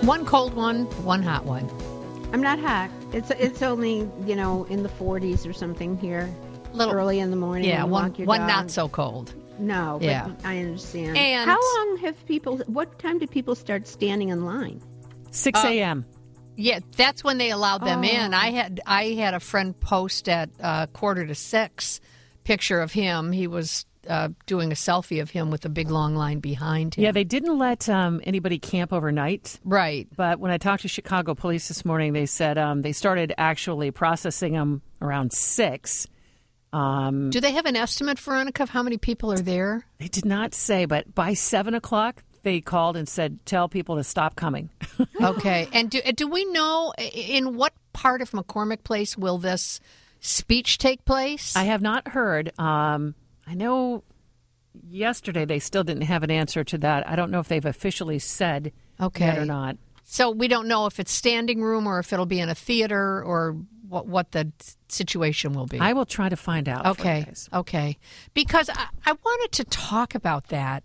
One cold one hot one. I'm not hot. It's only, in the 40s or something here. Early in the morning. Yeah, one not so cold. No, but yeah. I understand. And how long what time do people start standing in line? 6 a.m. Yeah, that's when they allowed them in. I had a friend post at 5:45 picture of him. He was doing a selfie of him with a big long line behind him. Yeah, they didn't let anybody camp overnight. Right. But when I talked to Chicago police this morning, they said they started actually processing them around 6. Do they have an estimate, Veronica, of how many people are there? They did not say, but by 7 o'clock, they called and said, tell people to stop coming. Okay. And do we know in what part of McCormick Place will this speech take place? I have not heard. I know yesterday they still didn't have an answer to that. I don't know if they've officially said that or not. So we don't know if it's standing room or if it'll be in a theater or what the situation will be. I will try to find out. Okay. For you guys. Okay. Because I wanted to talk about that.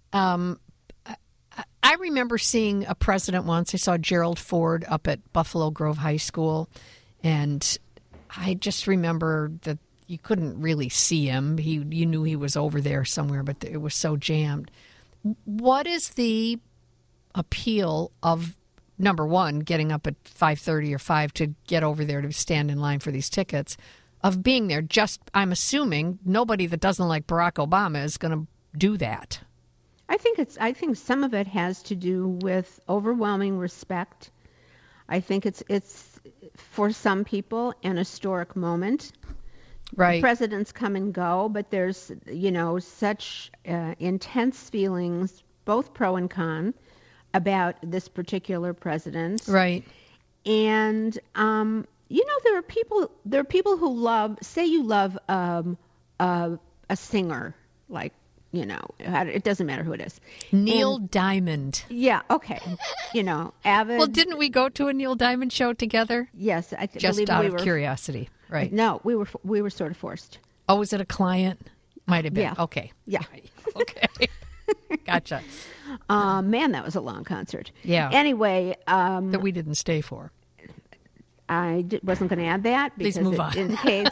I remember seeing a president once. I saw Gerald Ford up at Buffalo Grove High School, and I just remember that you couldn't really see him. You knew he was over there somewhere, but it was so jammed. What is the appeal of, number one, getting up at 5:30 or 5 to get over there to stand in line for these tickets, of being there? Just, I'm assuming nobody that doesn't like Barack Obama is going to do that. I think some of it has to do with overwhelming respect. I think it's for some people an historic moment. Right. Presidents come and go, but there's, such intense feelings, both pro and con, about this particular president. Right. And, there are people who love, say you love a singer, like, it doesn't matter who it is. Neil Diamond. Yeah, okay. Avid. Well, didn't we go to a Neil Diamond show together? Yes, I just believe out we of were, curiosity, right? No, we were sort of forced. Oh, was it a client? Might have been. Yeah. Okay. Yeah. Okay. Gotcha. Man, that was a long concert. Yeah. Anyway, that we didn't stay for. I wasn't going to add that because Please move on. It indicates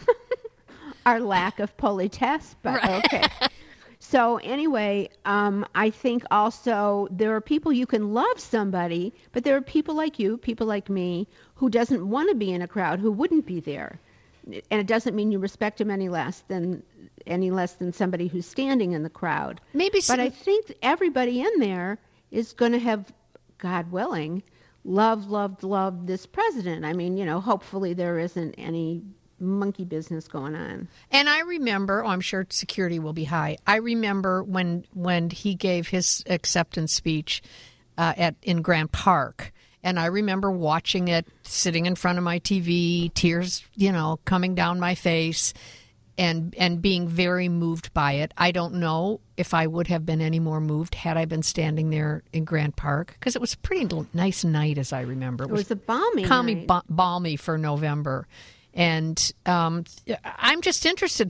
our lack of politesse, but right. Okay. So anyway, I think also there are people, you can love somebody, but there are people like you, people like me, who doesn't want to be in a crowd, who wouldn't be there. And it doesn't mean you respect him any less than somebody who's standing in the crowd. But I think everybody in there is going to have, God willing, loved this president. I mean, hopefully there isn't any monkey business going on. And I remember, I'm sure security will be high. I remember when he gave his acceptance speech in Grant Park, and I remember watching it, sitting in front of my TV, tears, coming down my face, and being very moved by it. I don't know if I would have been any more moved had I been standing there in Grant Park, because it was a pretty nice night, as I remember. It was a balmy night. Balmy for November. And I'm just interested,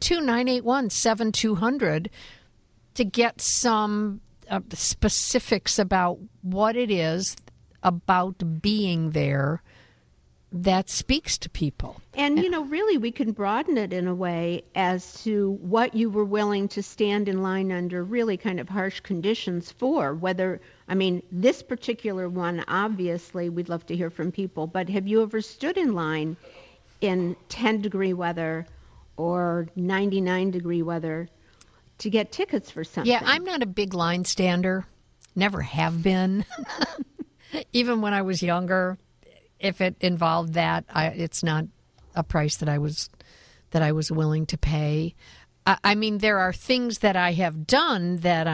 312-981-7200, to get some specifics about what it is about being there that speaks to people. And, really we can broaden it in a way as to what you were willing to stand in line under really kind of harsh conditions for. This particular one, obviously, we'd love to hear from people, but have you ever stood in line in 10-degree weather or 99-degree weather to get tickets for something? Yeah, I'm not a big line stander. Never have been. Even when I was younger, if it involved that, it's not a price that I was willing to pay. There are things that I have done that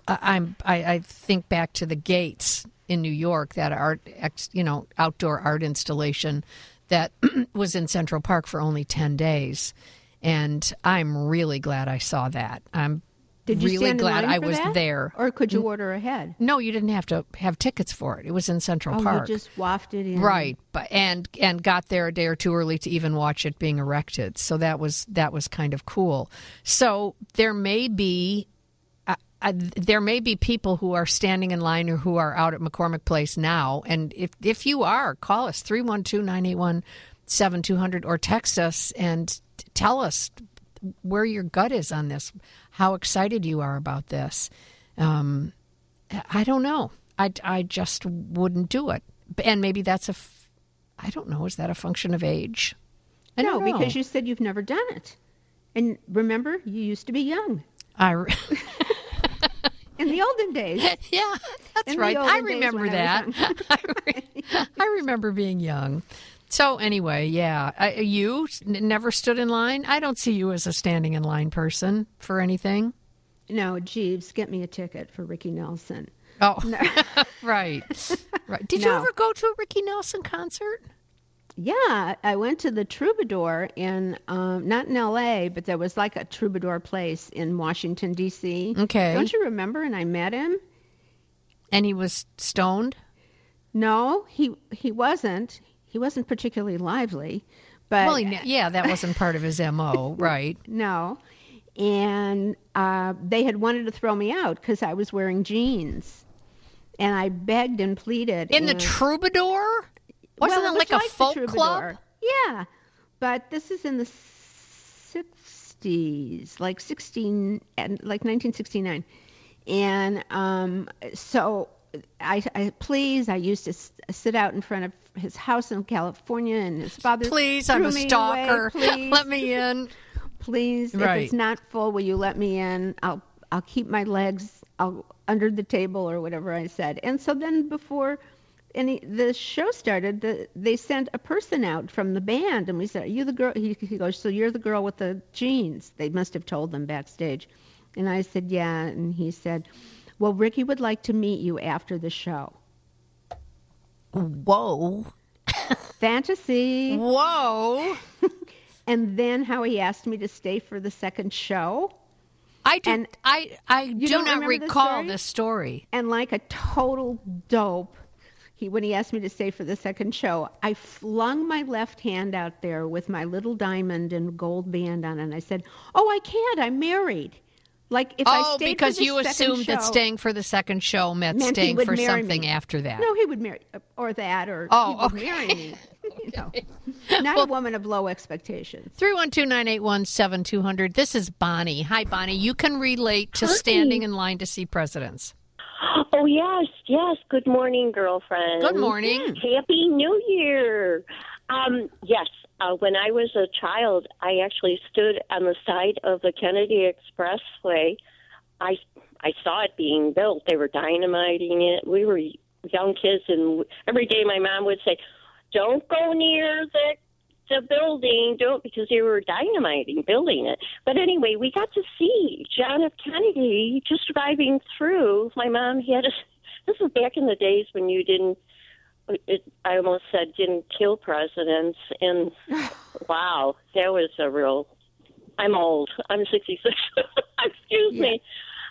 I think back to the Gates in New York, that outdoor art installation that was in Central Park for only 10 days. And I'm really glad I saw that. I'm Did you really stand glad in line I for was that? there. Or could you order ahead? No, you didn't have to have tickets for it. It was in Central Park. You just wafted in. Right. And got there a day or two early to even watch it being erected. So that was kind of cool. So there may be there may be people who are standing in line or who are out at McCormick Place now. And if you are, call us 312-981-7200 or text us and tell us where your gut is on this, how excited you are about this. I don't know. I just wouldn't do it. And maybe that's I don't know. Is that a function of age? No, because you said you've never done it. And remember, you used to be young. In the olden days. Yeah, that's right. I remember that. I remember being young. So anyway, yeah. You never stood in line? I don't see you as a standing in line person for anything. No, Jeeves, get me a ticket for Ricky Nelson. Oh, no. Right. Did you ever go to a Ricky Nelson concert? Yeah, I went to the Troubadour in, not in L.A., but there was like a Troubadour place in Washington, D.C. Okay. Don't you remember? And I met him. And he was stoned? No, he wasn't. He wasn't particularly lively. But well, that wasn't part of his M.O., right? No. And they had wanted to throw me out because I was wearing jeans. And I begged and pleaded. In the Troubadour? Wasn't it like a folk club? Yeah, but this is in the 60s, like 1969. And so I used to sit out in front of his house in California, and his father Please, I'm a stalker. Let me in. Please, right. If it's not full, will you let me in? I'll keep my legs under the table or whatever I said. And so then before the show started, they sent a person out from the band, and we said, "Are you the girl?" He goes, "So you're the girl with the jeans?" They must have told them backstage. And I said, "Yeah." And he said, "Well, Ricky would like to meet you after the show." Whoa. Fantasy. Whoa. And then how he asked me to stay for the second show. I do not recall this story. And like a total dope, when he asked me to stay for the second show, I flung my left hand out there with my little diamond and gold band on it, and I said, "Oh, I can't. I'm married." Like if I stayed because for the you assumed that staying for the second show meant staying for something after that. No, he would marry, or that, or he would marry me. Okay. Not a woman of low expectations. 312-981-7200. This is Bonnie. Hi, Bonnie. You can relate to standing in line to see presidents. Oh, yes. Good morning, girlfriend. Good morning. Happy New Year. Yes, when I was a child, I actually stood on the side of the Kennedy Expressway. I saw it being built. They were dynamiting it. We were young kids, and every day my mom would say, "Don't go near the building, because they were building it." But anyway, we got to see John F. Kennedy just driving through. My mom had this was back in the days when you I almost said didn't kill presidents. And wow, that was I'm old. I'm 66. Excuse me.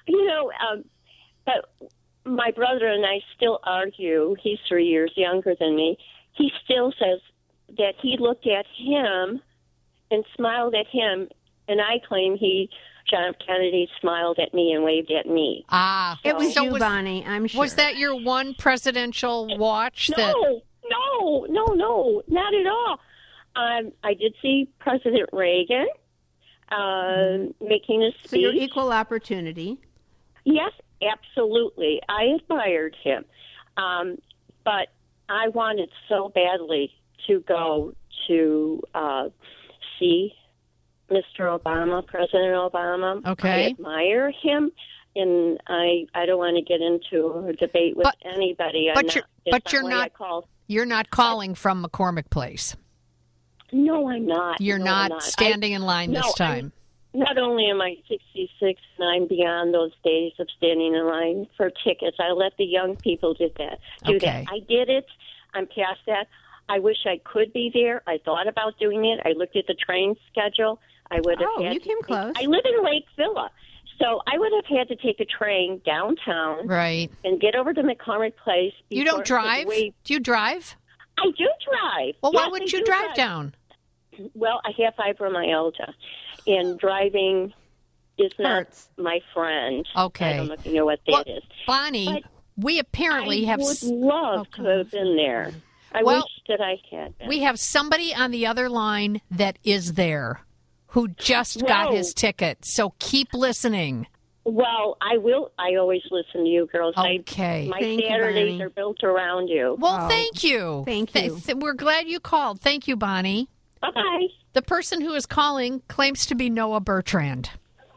But my brother and I still argue. He's 3 years younger than me. He still says that he looked at him and smiled at him, and I claim John F. Kennedy smiled at me and waved at me. It was Bonnie, I'm sure. Was that your one presidential watch? No, not at all. I did see President Reagan making a speech. So you're equal opportunity. Yes, absolutely. I admired him. But I wanted so badly to go to see Mr. Obama, President Obama. Okay. I admire him, and I don't want to get into a debate with anybody. You're not calling from McCormick Place. No, I'm not. You're not standing in line this time. Not only am I 66 and I'm beyond those days of standing in line for tickets, I let the young people do that. I did it. I'm past that. I wish I could be there. I thought about doing it. I looked at the train schedule. I would have had you came close. I live in Lake Villa, so I would have had to take a train downtown, right, and get over to McCormick Place. You don't drive? Do you drive? I do drive. Well, why wouldn't you drive down? Well, I have fibromyalgia, and driving is not Hertz. my friend. Okay. I don't know if you know what that is. Bonnie, we apparently I have... would love to have been there. I wish that I had been. We have somebody on the other line that is there who just got his ticket. So keep listening. Well, I will. I always listen to you girls. Okay. My Thank you, Saturdays Bonnie. are built around you. Well, thank you. Thank you. We're glad you called. Thank you, Bonnie. Bye-bye. The person who is calling claims to be Noah Bertrand.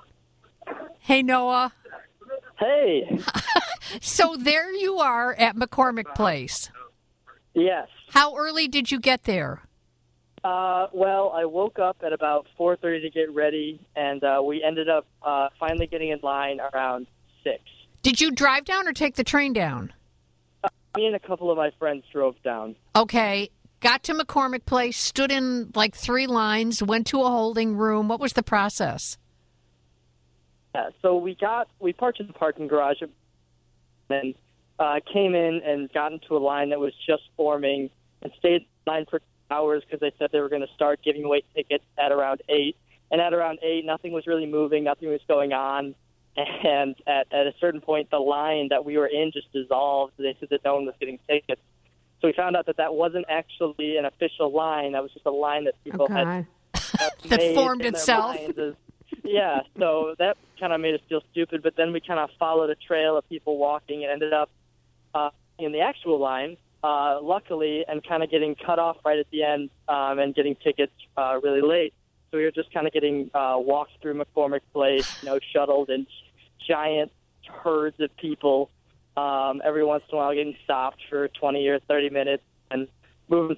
Hey, Noah. Hey. So there you are at McCormick Place. Yes. How early did you get there? Well, I woke up at about 4:30 to get ready, and we ended up finally getting in line around 6. Did you drive down or take the train down? Me and a couple of my friends drove down. Okay. Got to McCormick Place, stood in like 3 lines, went to a holding room. What was the process? Yeah, so we parked in the parking garage, and came in and got into a line that was just forming, and stayed in line for hours because they said they were going to start giving away tickets at around 8. And at around 8, nothing was really moving, nothing was going on. And at a certain point, the line that we were in just dissolved. They said that no one was getting tickets. So we found out that wasn't actually an official line. That was just a line that people had that made formed in their itself. minds yeah, so that kind of made us feel stupid. But then we kind of followed a trail of people walking and ended up in the actual line, luckily, and kind of getting cut off right at the end and getting tickets really late. So we were just kind of getting walked through McCormick Place, shuttled in giant herds of people. Every once in a while getting stopped for 20 or 30 minutes and moving.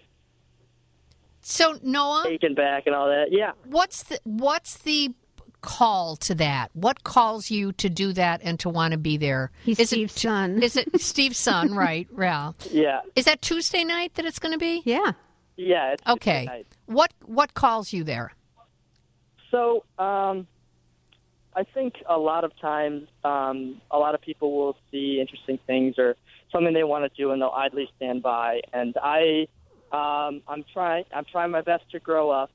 So, Noah? Taken back and all that, yeah. What's the call to that? What calls you to do that and to want to be there? He's Steve's son. Is it Steve's son, right, Ral? Yeah. Is that Tuesday night that it's going to be? Yeah. Yeah. It's okay. Night. What calls you there? So, I think a lot of times, a lot of people will see interesting things or something they want to do, and they'll idly stand by. And I'm trying my best to grow up.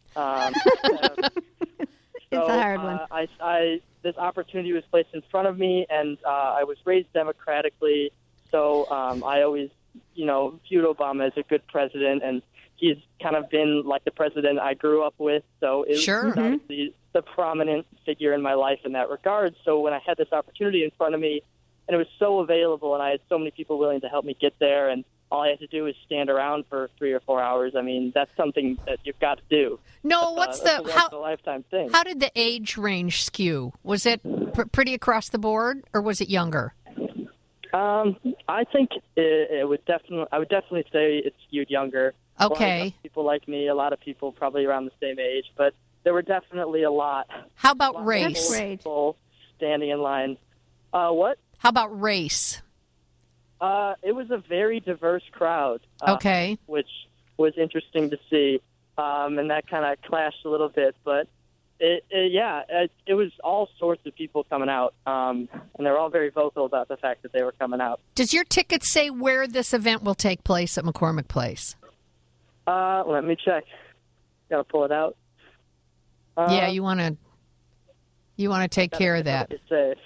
It's a hard one. This opportunity was placed in front of me, and I was raised democratically, so I always, viewed Obama as a good president, and he's kind of been like the president I grew up with, so it was obviously the prominent figure in my life in that regard. So when I had this opportunity in front of me, and it was so available, and I had so many people willing to help me get there, and all I had to do was stand around for 3 or 4 hours. I mean, that's something that you've got to do. No, that's a once-in-a-lifetime thing. How did the age range skew? Was it pretty across the board, or was it younger? I think it would definitely. I would definitely say it skewed younger. Okay. People like me, a lot of people probably around the same age, but there were definitely a lot. How about race? People standing in line. What? How about race? It was a very diverse crowd. Okay. Which was interesting to see, and that kind of clashed a little bit. But it was all sorts of people coming out, and they were all very vocal about the fact that they were coming out. Does your ticket say where this event will take place at McCormick Place? Let me check. Got to pull it out. Yeah, you want to take care of that. Safe.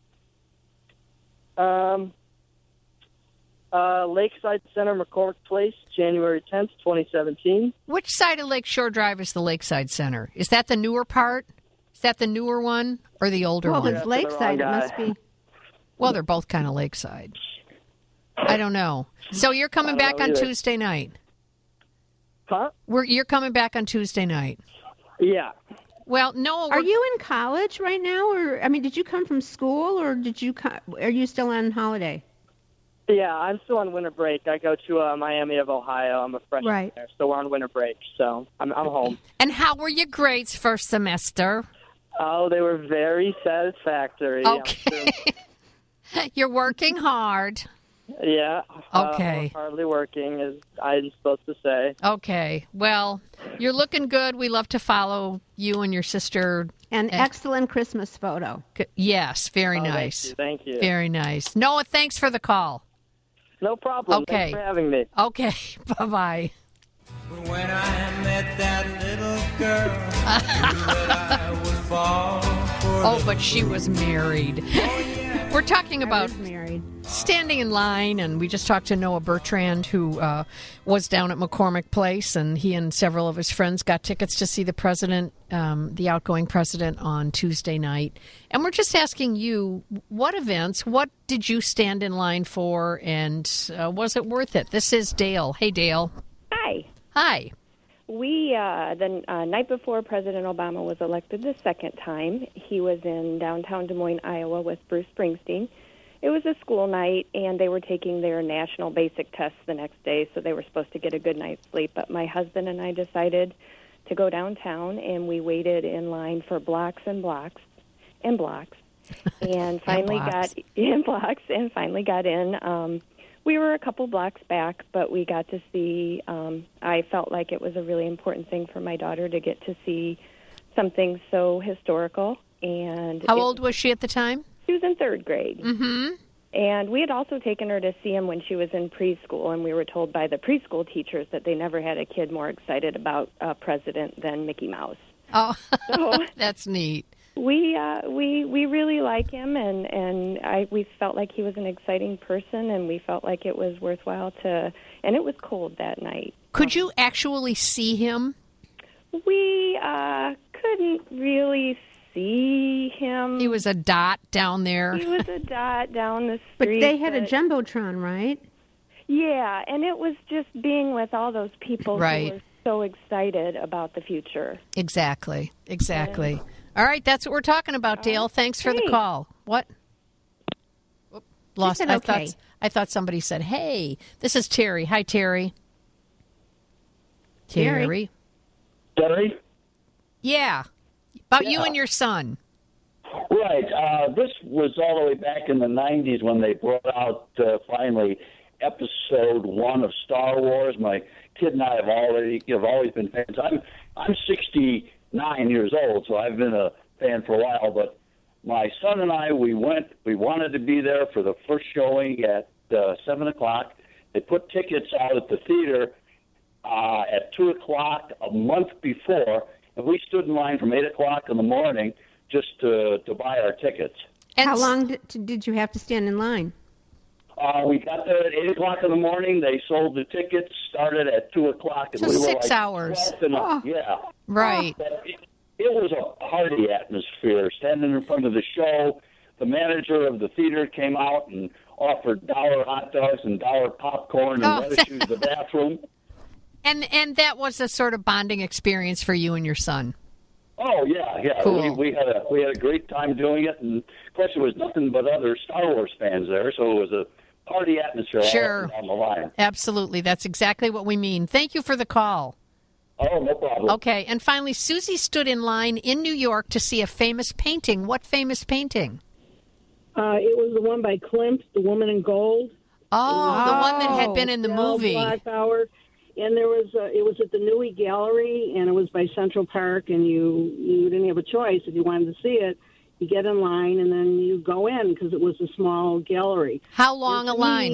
Lakeside Center, McCormick Place, January 10th, 2017. Which side of Lakeshore Drive is the Lakeside Center? Is that the newer part? Is that the newer one or the older one? Well, it's Lakeside. It must be. Well, they're both kind of Lakeside. I don't know. So you're coming back on Tuesday night? Huh? You're coming back on Tuesday night? Yeah. Well, no. Are you in college right now, or did you come from school, or are you still on holiday? Yeah, I'm still on winter break. I go to Miami of Ohio. I'm a freshman there, so we're on winter break. So I'm home. And how were your grades first semester? Oh, they were very satisfactory. Okay. You're working hard. Yeah. Okay. Hardly working, as I'm supposed to say. Okay. Well, you're looking good. We love to follow you and your sister. An excellent Christmas photo. Yes, very nice. Thank you. Very nice. Noah, thanks for the call. No problem. Okay. Thanks for having me. Okay. Bye-bye. When I met that little girl. Oh, but she was married. We're talking about married. standing in line, and we just talked to Noah Bertrand, who was down at McCormick Place, and he and several of his friends got tickets to see the president, the outgoing president, on Tuesday night. And we're just asking you, what events, what did you stand in line for, and was it worth it? This is Dale. Hey, Dale. Hi. Hi. We, the night before President Obama was elected the second time, he was in downtown Des Moines, Iowa with Bruce Springsteen. It was a school night, and they were taking their national basic tests the next day, so they were supposed to get a good night's sleep. But my husband and I decided to go downtown, and we waited in line for blocks and blocks and blocks, and finally got in. We were a couple blocks back, but we got to see, I felt like it was a really important thing for my daughter to get to see something so historical. And how old was she at the time? She was in third grade. Mm-hmm. And we had also taken her to see him when she was in preschool, and we were told by the preschool teachers that they never had a kid more excited about a president than Mickey Mouse. Oh, so that's neat. We really like him, and we felt like he was an exciting person, and we felt like it was worthwhile to. And it was cold that night. Could you actually see him? We couldn't really see him. He was a dot down there. He was a dot down the But street. they had a Jumbotron, right? Yeah, and it was just being with all those people right. who were so excited about the future. Exactly. All right, that's what we're talking about, Dale. Thanks for the call. What? Lost. Okay. I thought somebody said, "Hey, this is Terry." Hi, Terry. Terry. Terry? Yeah. About you and your son. Right. This was all the way back in the 90s when they brought out finally Episode 1 of Star Wars. My kid and I have always been fans. I'm 69 years old, so I've been a fan for a while. But my son and I, we wanted to be there for the first showing at 7 o'clock. They put tickets out at the theater at 2 o'clock a month before, and we stood in line from 8 o'clock in the morning just to buy our tickets. And how long did you have to stand in line? We got there at 8 o'clock in the morning. They sold the tickets, started at 2 o'clock. And so we were 6 hours. Yeah. Right. It was a party atmosphere. Standing in front of the show, the manager of the theater came out and offered $1 hot dogs and $1 popcorn and let us use the bathroom. And that was a sort of bonding experience for you and your son. Oh yeah. Cool. We had a great time doing it, and of course there was nothing but other Star Wars fans there, so it was a party atmosphere all down the line. Absolutely, that's exactly what we mean. Thank you for the call. Oh, no problem. Okay, and finally, Susie stood in line in New York to see a famous painting. What famous painting? It was the one by Klimt, The Woman in Gold. Oh, the one that had been in the movie. Black Hour. And there was it was at the Newey Gallery, and it was by Central Park, and you didn't have a choice. If you wanted to see it, you get in line, and then you go in because it was a small gallery. How long a line?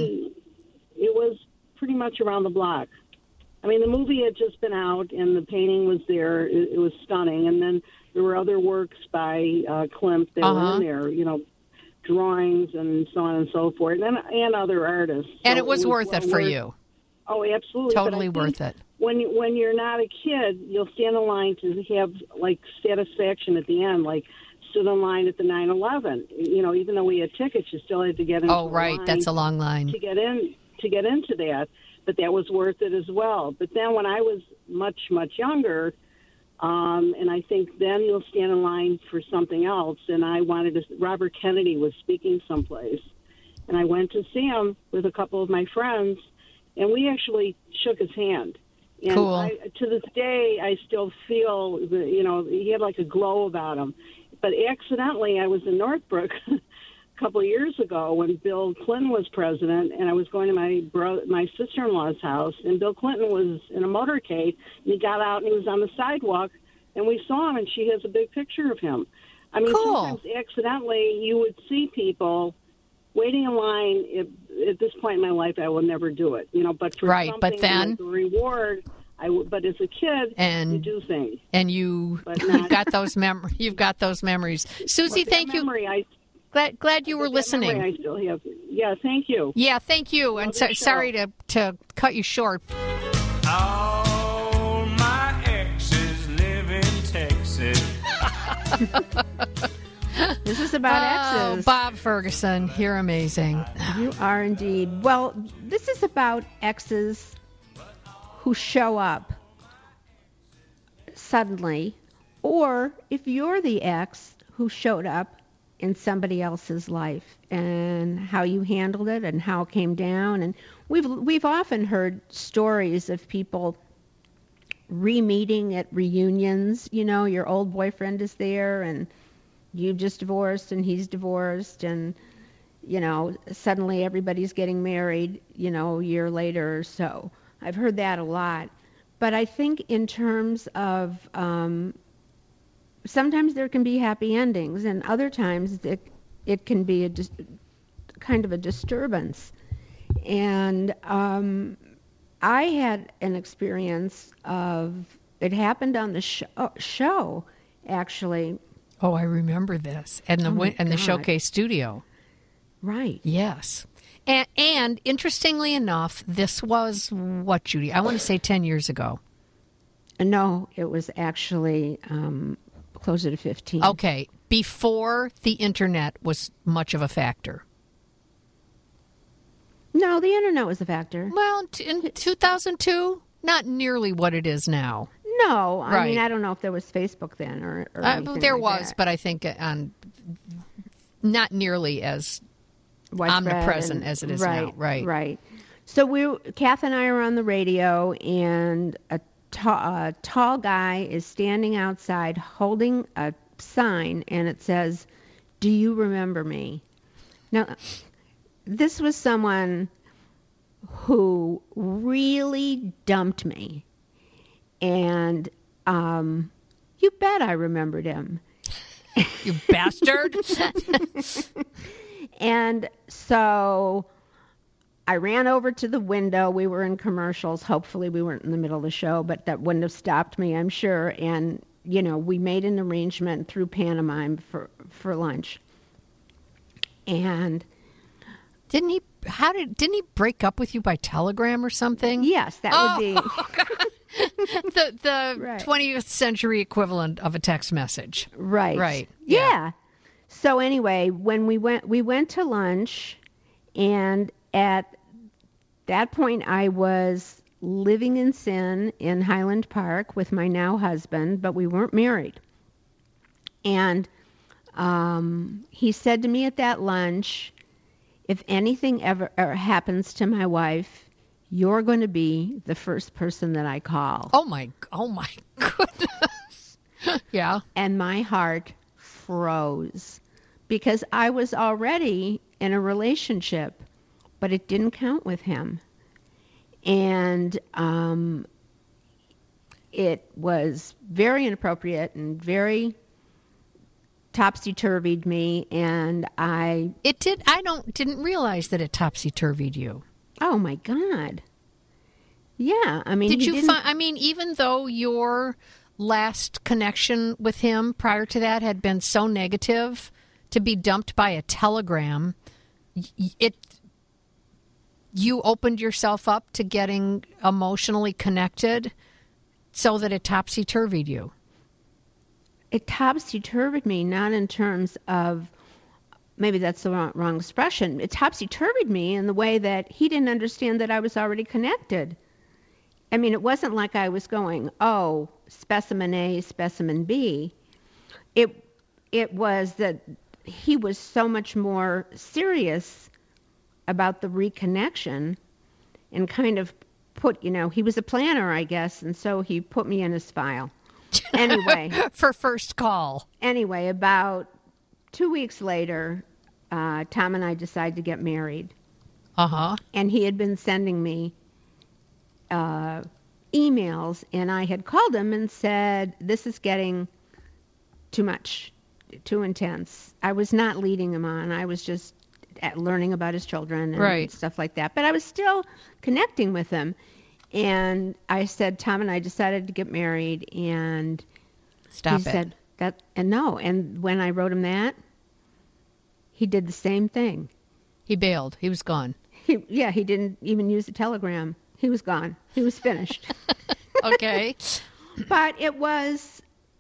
It was pretty much around the block. I mean, the movie had just been out, and the painting was there. It was stunning. And then there were other works by Klimt that were in there, drawings and so on and so forth, and other artists. And so it was worth it for you. Oh, absolutely. Totally worth it. When you're not a kid, you'll stand in line to have, like, satisfaction at the end, like stood in line at the 9/11. Even though we had tickets, you still had to get into Oh, right. That's a long line. to get into that. But that was worth it as well. But then when I was much, much younger, and I think then you'll stand in line for something else, and Robert Kennedy was speaking someplace, and I went to see him with a couple of my friends, and we actually shook his hand. And cool. To this day, I still feel, he had like a glow about him. But accidentally, I was in Northbrook a couple of years ago when Bill Clinton was president, and I was going to my sister-in-law's house, and Bill Clinton was in a motorcade, and he got out and he was on the sidewalk, and we saw him, and she has a big picture of him. I mean, cool. Sometimes accidentally you would see people waiting in line. At this point in my life, I will never do it, but for something like a reward, But as a kid, you do things. And you've got those You've got those memories. Susie, thank you. Glad you were listening. I still have. Yeah, thank you. Yeah, thank you. And sorry to cut you short. All my exes live in Texas. This is about exes. Bob Ferguson, you're amazing. You are indeed. Well, this is about exes who show up suddenly, or if you're the ex who showed up in somebody else's life, and how you handled it and how it came down. And we've often heard stories of people re-meeting at reunions. You know, your old boyfriend is there and you just divorced and he's divorced, and you know, suddenly everybody's getting married, you know, a year later or so. I've heard that a lot. But I think in terms of sometimes there can be happy endings, and other times it can be kind of a disturbance. And I had an experience of, it happened on the show actually. Oh, I remember this. And the Showcase studio. Right. Yes. And interestingly enough, this was what, Judy? I want to say 10 years ago. No, it was actually closer to 15. Okay. Before the internet was much of a factor. No, the internet was a factor. Well, in 2002, not nearly what it is now. No, I mean, I don't know if there was Facebook then or anything there like was, that. but I think not nearly as omnipresent as it is now. Right. So Kath and I are on the radio, and a tall guy is standing outside holding a sign, and it says, "Do you remember me?" Now, this was someone who really dumped me, and you bet I remembered him. You bastard. And so I ran over to the window. We were in commercials. Hopefully we weren't in the middle of the show, but that wouldn't have stopped me, I'm sure. And, you know, we made an arrangement through Pantomime for lunch. And didn't he break up with you by telegram or something? Yes, that would be the 20th century equivalent of a text message. Right. Yeah. So anyway, when we went to lunch, and at that point I was living in sin in Highland Park with my now husband, but we weren't married. And he said to me at that lunch, if anything ever happens to my wife, you're going to be the first person that I call. Oh my goodness. Yeah. And my heart froze, because I was already in a relationship, but it didn't count with him. And it was very inappropriate and very topsy-turvied me, and I didn't realize that it topsy-turvied you. Oh my God. Yeah, I mean, did you find, I mean, even though your last connection with him prior to that had been so negative, to be dumped by a telegram, you opened yourself up to getting emotionally connected so that it topsy-turvied you. It topsy-turvied me, not in terms of, maybe that's the wrong expression. It topsy-turvied me in the way that he didn't understand that I was already connected. I mean, it wasn't like I was going, oh, specimen A, specimen B. It was that he was so much more serious about the reconnection, and kind of put, he was a planner, I guess, and so he put me in his file. Anyway. For first call. Anyway, about 2 weeks later, Tom and I decided to get married. Uh-huh. And he had been sending me emails, and I had called him and said, this is getting too much, too intense. I was not leading him on. I was just learning about his children and stuff like that. But I was still connecting with him. And I said, Tom and I decided to get married, and Stop he it. said that, and no. And when I wrote him that, he did the same thing. He bailed. He was gone. He didn't even use the telegram. He was gone. He was finished. Okay. But it was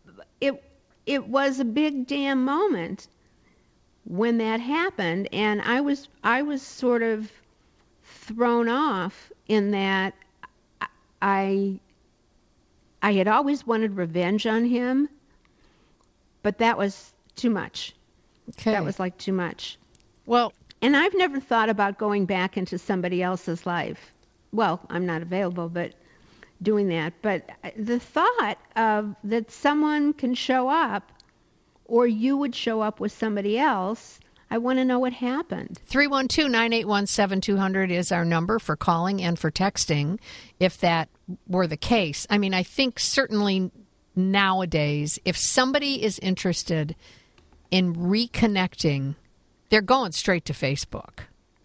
a big damn moment when that happened, and I was sort of thrown off in that I had always wanted revenge on him, but that was too much. Okay. That was like too much. Well, and I've never thought about going back into somebody else's life. Well, I'm not available, but doing that. But the thought of that someone can show up, or you would show up with somebody else, I want to know what happened. 312-981-7200 is our number for calling and for texting, if that were the case. I mean, I think certainly nowadays, if somebody is interested in reconnecting, they're going straight to Facebook.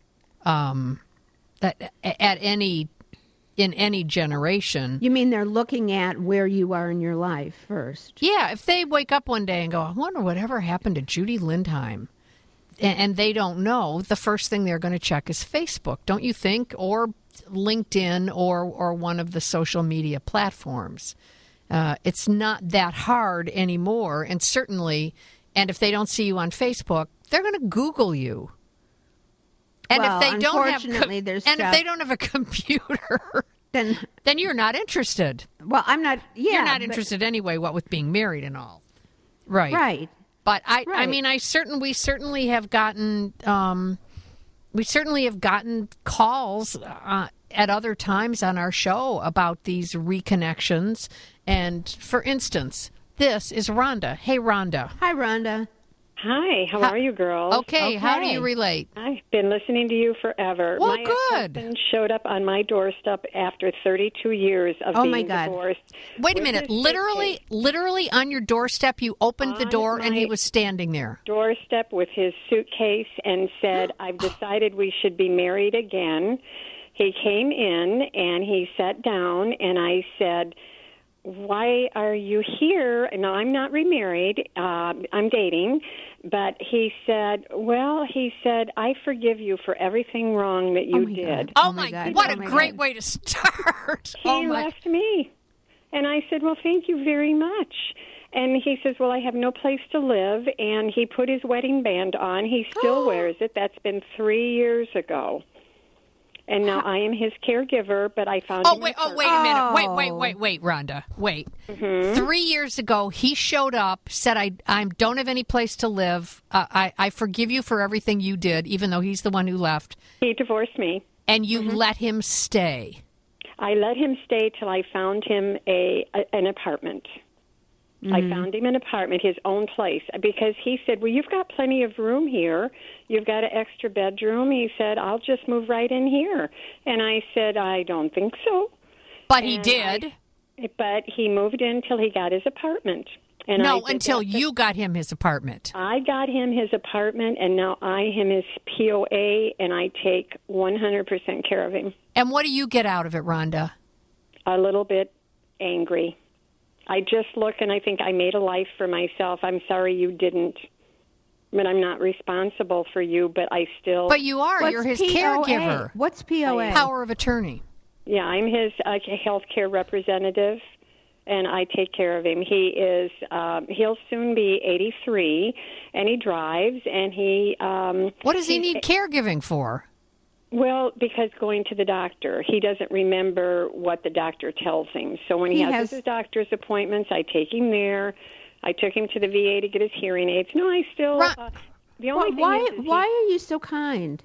In any generation. You mean they're looking at where you are in your life first? Yeah, if they wake up one day and go, I wonder whatever happened to Judy Lindheim, and they don't know, the first thing they're going to check is Facebook, don't you think? Or LinkedIn or one of the social media platforms. It's not that hard anymore, and certainly, and if they don't see you on Facebook, they're going to Google you. And well, if they don't have, there's and stuff, if they don't have a computer, then you're not interested. Well, I'm not. Yeah, you're not interested anyway. What with being married and all, right? Right. But I mean, we certainly have gotten calls at other times on our show about these reconnections. And for instance, this is Rhonda. Hey, Rhonda. Hi, Rhonda. Hi, how are you, girls? Okay, how do you relate? I've been listening to you forever. Well, my good. Husband showed up on my doorstep after 32 years of being divorced. Wait a minute, literally on your doorstep, you opened the door and he was standing there. Doorstep with his suitcase and said, I've decided we should be married again. He came in and he sat down and I said, why are you here? No, I'm not remarried. I'm dating. But he said, I forgive you for everything wrong that you did. Oh, my God. What a great way to start. He left me. And I said, well, thank you very much. And he says, well, I have no place to live. And he put his wedding band on. He still wears it. That's been 3 years ago. And now I am his caregiver, but I found him. Wait a minute. Wait, Rhonda. Wait. Mm-hmm. 3 years ago, he showed up, said, I don't have any place to live. I forgive you for everything you did, even though he's the one who left. He divorced me. And you let him stay. I let him stay till I found him an apartment. Mm-hmm. I found him an apartment, his own place, because he said, well, you've got plenty of room here. You've got an extra bedroom. He said, I'll just move right in here. And I said, I don't think so. But he did. But he moved in till he got his apartment. And until you got him his apartment. I got him his apartment, and now I am his POA, and I take 100% care of him. And what do you get out of it, Rhonda? A little bit angry. I just look and I think I made a life for myself. I'm sorry you didn't. But I'm not responsible for you, but I still... But you are. You're his caregiver. What's POA? Power of attorney. Yeah, I'm his health care representative, and I take care of him. He is... he'll soon be 83, and he drives, and he... what does he need caregiving for? Well, because going to the doctor, he doesn't remember what the doctor tells him. So when he has his doctor's appointments, I take him there. I took him to the VA to get his hearing aids. No, I still... the only thing is why are you so kind?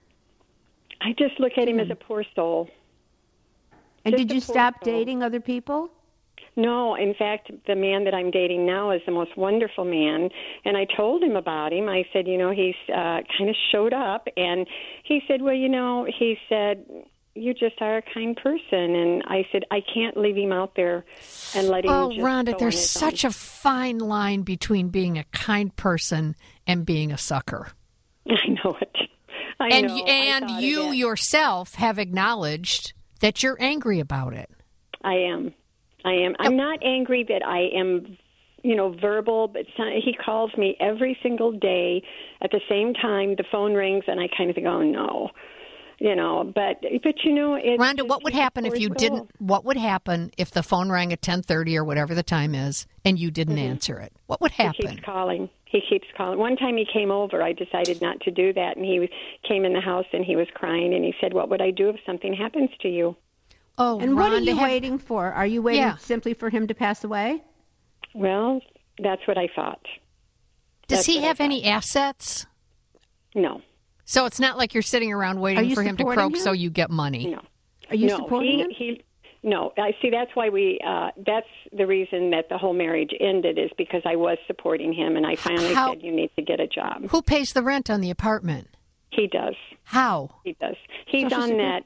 I just look at him as a poor soul. And did you stop dating other people? No, in fact, the man that I'm dating now is the most wonderful man, and I told him about him. I said, he's kind of showed up, and he said, well, he said, you just are a kind person, and I said, I can't leave him out there and let him just Rhonda, there's such a fine line between being a kind person and being a sucker. I know it. And you yourself have acknowledged that you're angry about it. I am. I'm not angry that I am, verbal, but he calls me every single day. At the same time, the phone rings, and I kind of think, oh, no. But it's Rhonda, what would happen if you didn't? What would happen if the phone rang at 10:30 or whatever the time is, and you didn't answer it? What would happen? He keeps calling. One time he came over. I decided not to do that, and he came in the house and he was crying, and he said, "What would I do if something happens to you?" Oh, and what are you waiting for? Are you waiting simply for him to pass away? Well, that's what I thought. Does he have any assets? No. So it's not like you're sitting around waiting for him to croak so you get money. No. Are you supporting him? No. I see. That's why that's the reason that the whole marriage ended, is because I was supporting him, and I finally said, "You need to get a job." Who pays the rent on the apartment? He does. How? He does. He's on that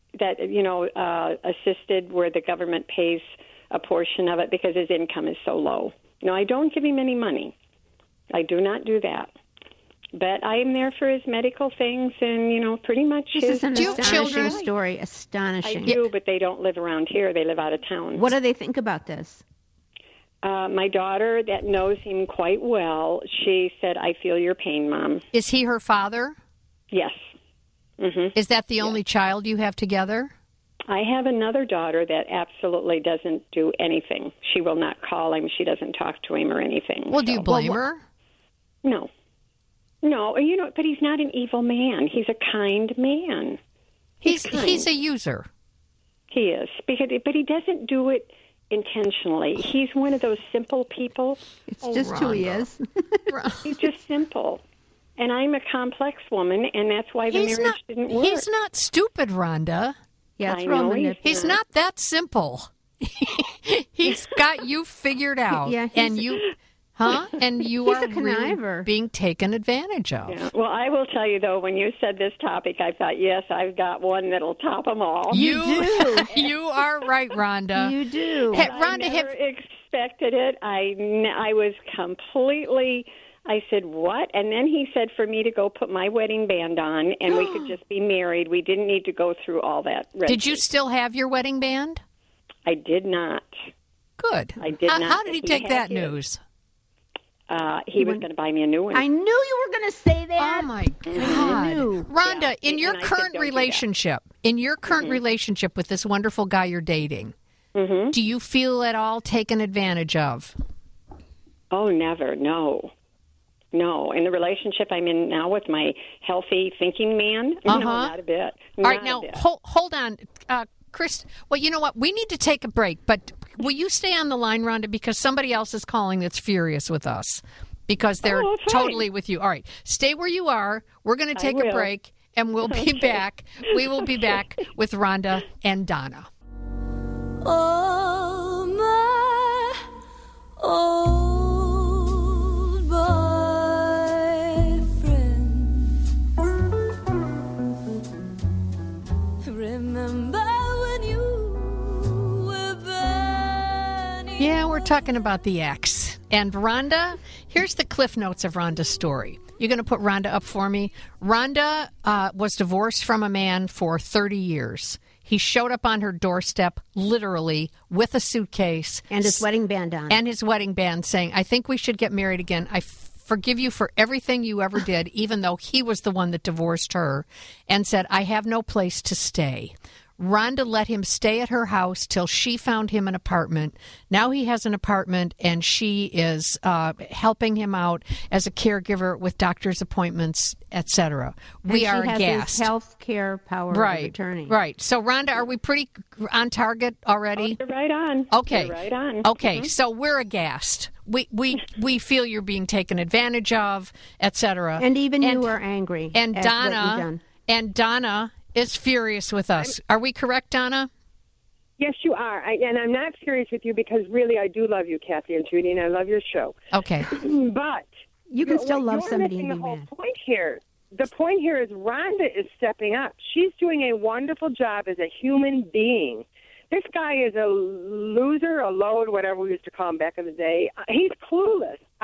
assisted, where the government pays a portion of it because his income is so low. No, I don't give him any money. I do not do that. But I am there for his medical things, and, pretty much this is an astonishing story. Astonishing. I do, but they don't live around here. They live out of town. What do they think about this? My daughter, that knows him quite well, she said, "I feel your pain, Mom." Is he her father? Yes. Mm-hmm. Is that the only child you have together? I have another daughter that absolutely doesn't do anything. She will not call him. She doesn't talk to him or anything. Well, do you blame her? No. No, but he's not an evil man. He's a kind man. He's a user. He is, but he doesn't do it intentionally. He's one of those simple people. It's just Rhonda. Who he is. He's just simple. And I'm a complex woman, and that's why the marriage didn't work. He's not stupid, Rhonda. Yeah, he's not that simple. He's got you figured out. Yeah, and you are really being taken advantage of. Yeah. Well, I will tell you, though, when you said this topic, I thought, yes, I've got one that'll top them all. You do. You are right, Rhonda. You do. Hey, Rhonda, I never expected it. I was completely... I said, what? And then he said for me to go put my wedding band on, and we could just be married. We didn't need to go through all that. Did you still have your wedding band? I did not. Good. I did not. How did he take that news? He was going to buy me a new one. I knew you were going to say that. Oh, my God. Rhonda, in your current relationship, with this wonderful guy you're dating, do you feel at all taken advantage of? Oh, never. No. No, in the relationship I'm in now with my healthy thinking man, no, not a bit. All right, now, hold on. Chris, well, you know what? We need to take a break, but will you stay on the line, Rhonda, because somebody else is calling that's furious with us because they're totally with you. All right, stay where you are. We're going to take a break, and we'll be back. We will be back with Rhonda and Donna. Oh, my, old boy. Yeah, we're talking about the ex. And Rhonda, here's the cliff notes of Rhonda's story. You're going to put Rhonda up for me. Rhonda was divorced from a man for 30 years. He showed up on her doorstep, literally, with a suitcase. And his wedding band on. And his wedding band saying, I think we should get married again. I forgive you for everything you ever did, even though he was the one that divorced her, and said, I have no place to stay. Rhonda let him stay at her house till she found him an apartment. Now he has an apartment, and she is helping him out as a caregiver with doctor's appointments, etc. We are aghast. She has his health care power of attorney. Right. So, Rhonda, are we pretty on target already? Oh, you're right on. Okay. You're right on. Okay. So we're aghast. We feel you're being taken advantage of, etc. And even you are angry. And at Donna. What you've done. And Donna is furious with us. Are we correct, Donna? Yes, you are. And I'm not furious with you because really I do love you, Kathy and Judy, and I love your show. Okay. But you can still love somebody and be be mad. mad. The point here is Rhonda is stepping up. She's doing a wonderful job as a human being. This guy is a loser, a load, whatever we used to call him back in the day. He's clueless. I've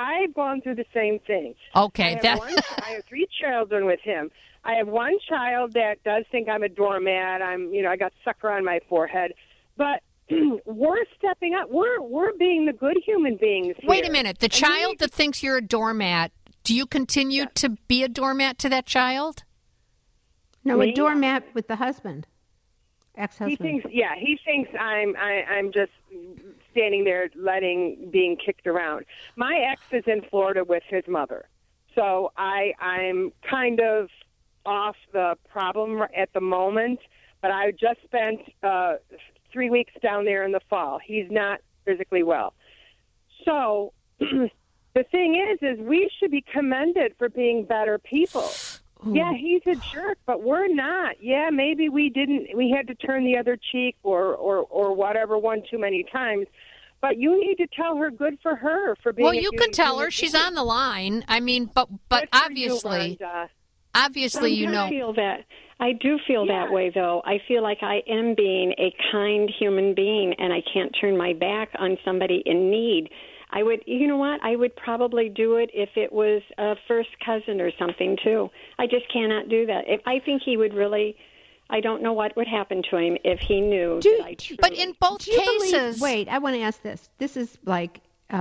going through the same thing. Okay. I have 3 children with him. I have one child that does think I'm a doormat. I got sucker on my forehead. But we're stepping up. We're being the good human beings here. Wait a minute. The child that thinks you're a doormat, do you continue to be a doormat to that child? No, a doormat with the husband, ex-husband. He thinks I'm just standing there being kicked around. My ex is in Florida with his mother, so I'm kind of off the problem at the moment. But I just spent 3 weeks down there in the fall. He's not physically well, so. The thing is we should be commended for being better people. Ooh. Yeah, he's a jerk, but we're not. Yeah, maybe we had to turn the other cheek or whatever one too many times. But you need to tell her good for her for being. Well, you can tell her. She's on the line. I mean, but obviously, I feel that. I do feel that way, though. I feel like I am being a kind human being, and I can't turn my back on somebody in need. I would probably do it if it was a first cousin or something, too. I just cannot do that. I think he would really, I don't know what would happen to him if he knew that I truly... But in both cases... Wait, I want to ask this. This is like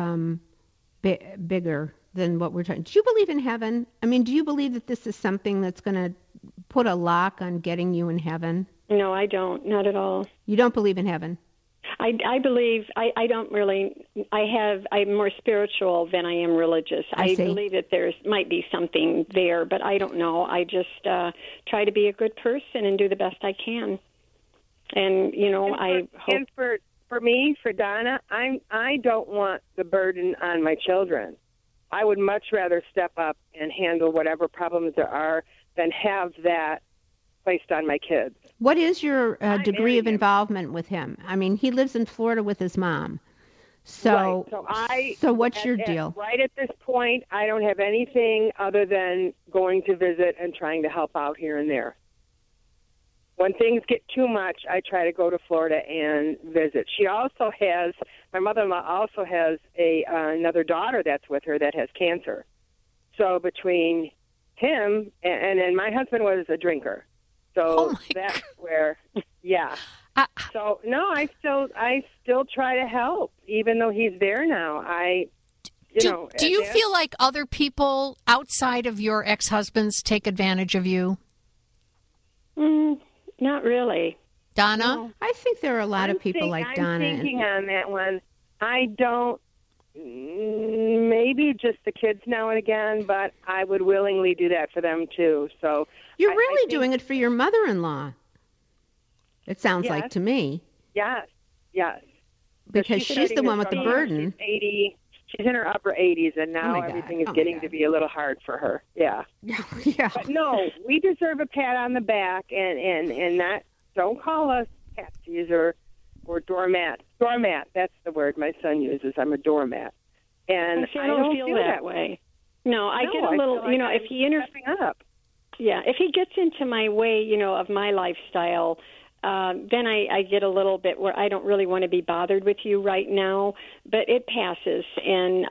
bigger than what we're talking. Do you believe in heaven? I mean, do you believe that this is something that's going to put a lock on getting you in heaven? No, I don't. Not at all. You don't believe in heaven? I believe I don't really. I'm more spiritual than I am religious. I believe that there might be something there, but I don't know. I just try to be a good person and do the best I can. And I hope. And for me, for Donna, I don't want the burden on my children. I would much rather step up and handle whatever problems there are than have that placed on my kids. What is your degree of involvement with him? I mean, he lives in Florida with his mom. So, right. So what's your deal? Right at this point, I don't have anything other than going to visit and trying to help out here and there. When things get too much, I try to go to Florida and visit. My mother-in-law also has another daughter that's with her that has cancer. So between him and my husband was a drinker. So that's where, yeah. So no, I still try to help, even though he's there now. Do you feel like other people outside of your ex-husbands take advantage of you? Not really. Donna? No. I think there are a lot of people like Donna. I'm thinking on that one. I don't. Maybe just the kids now and again, but I would willingly do that for them too. So you're really doing it for your mother-in-law. It sounds like to me. Yes. Because she's the one with the burden. She's 80. She's in her upper 80s, and now everything is getting to be a little hard for her. Yeah. Yeah. But no, we deserve a pat on the back, and not. Don't call us patsies or doormat. Doormat, that's the word my son uses. I'm a doormat. And I don't feel that way. No, I get a little, if he if he gets into my way, of my lifestyle, then I get a little bit where I don't really want to be bothered with you right now, but it passes. And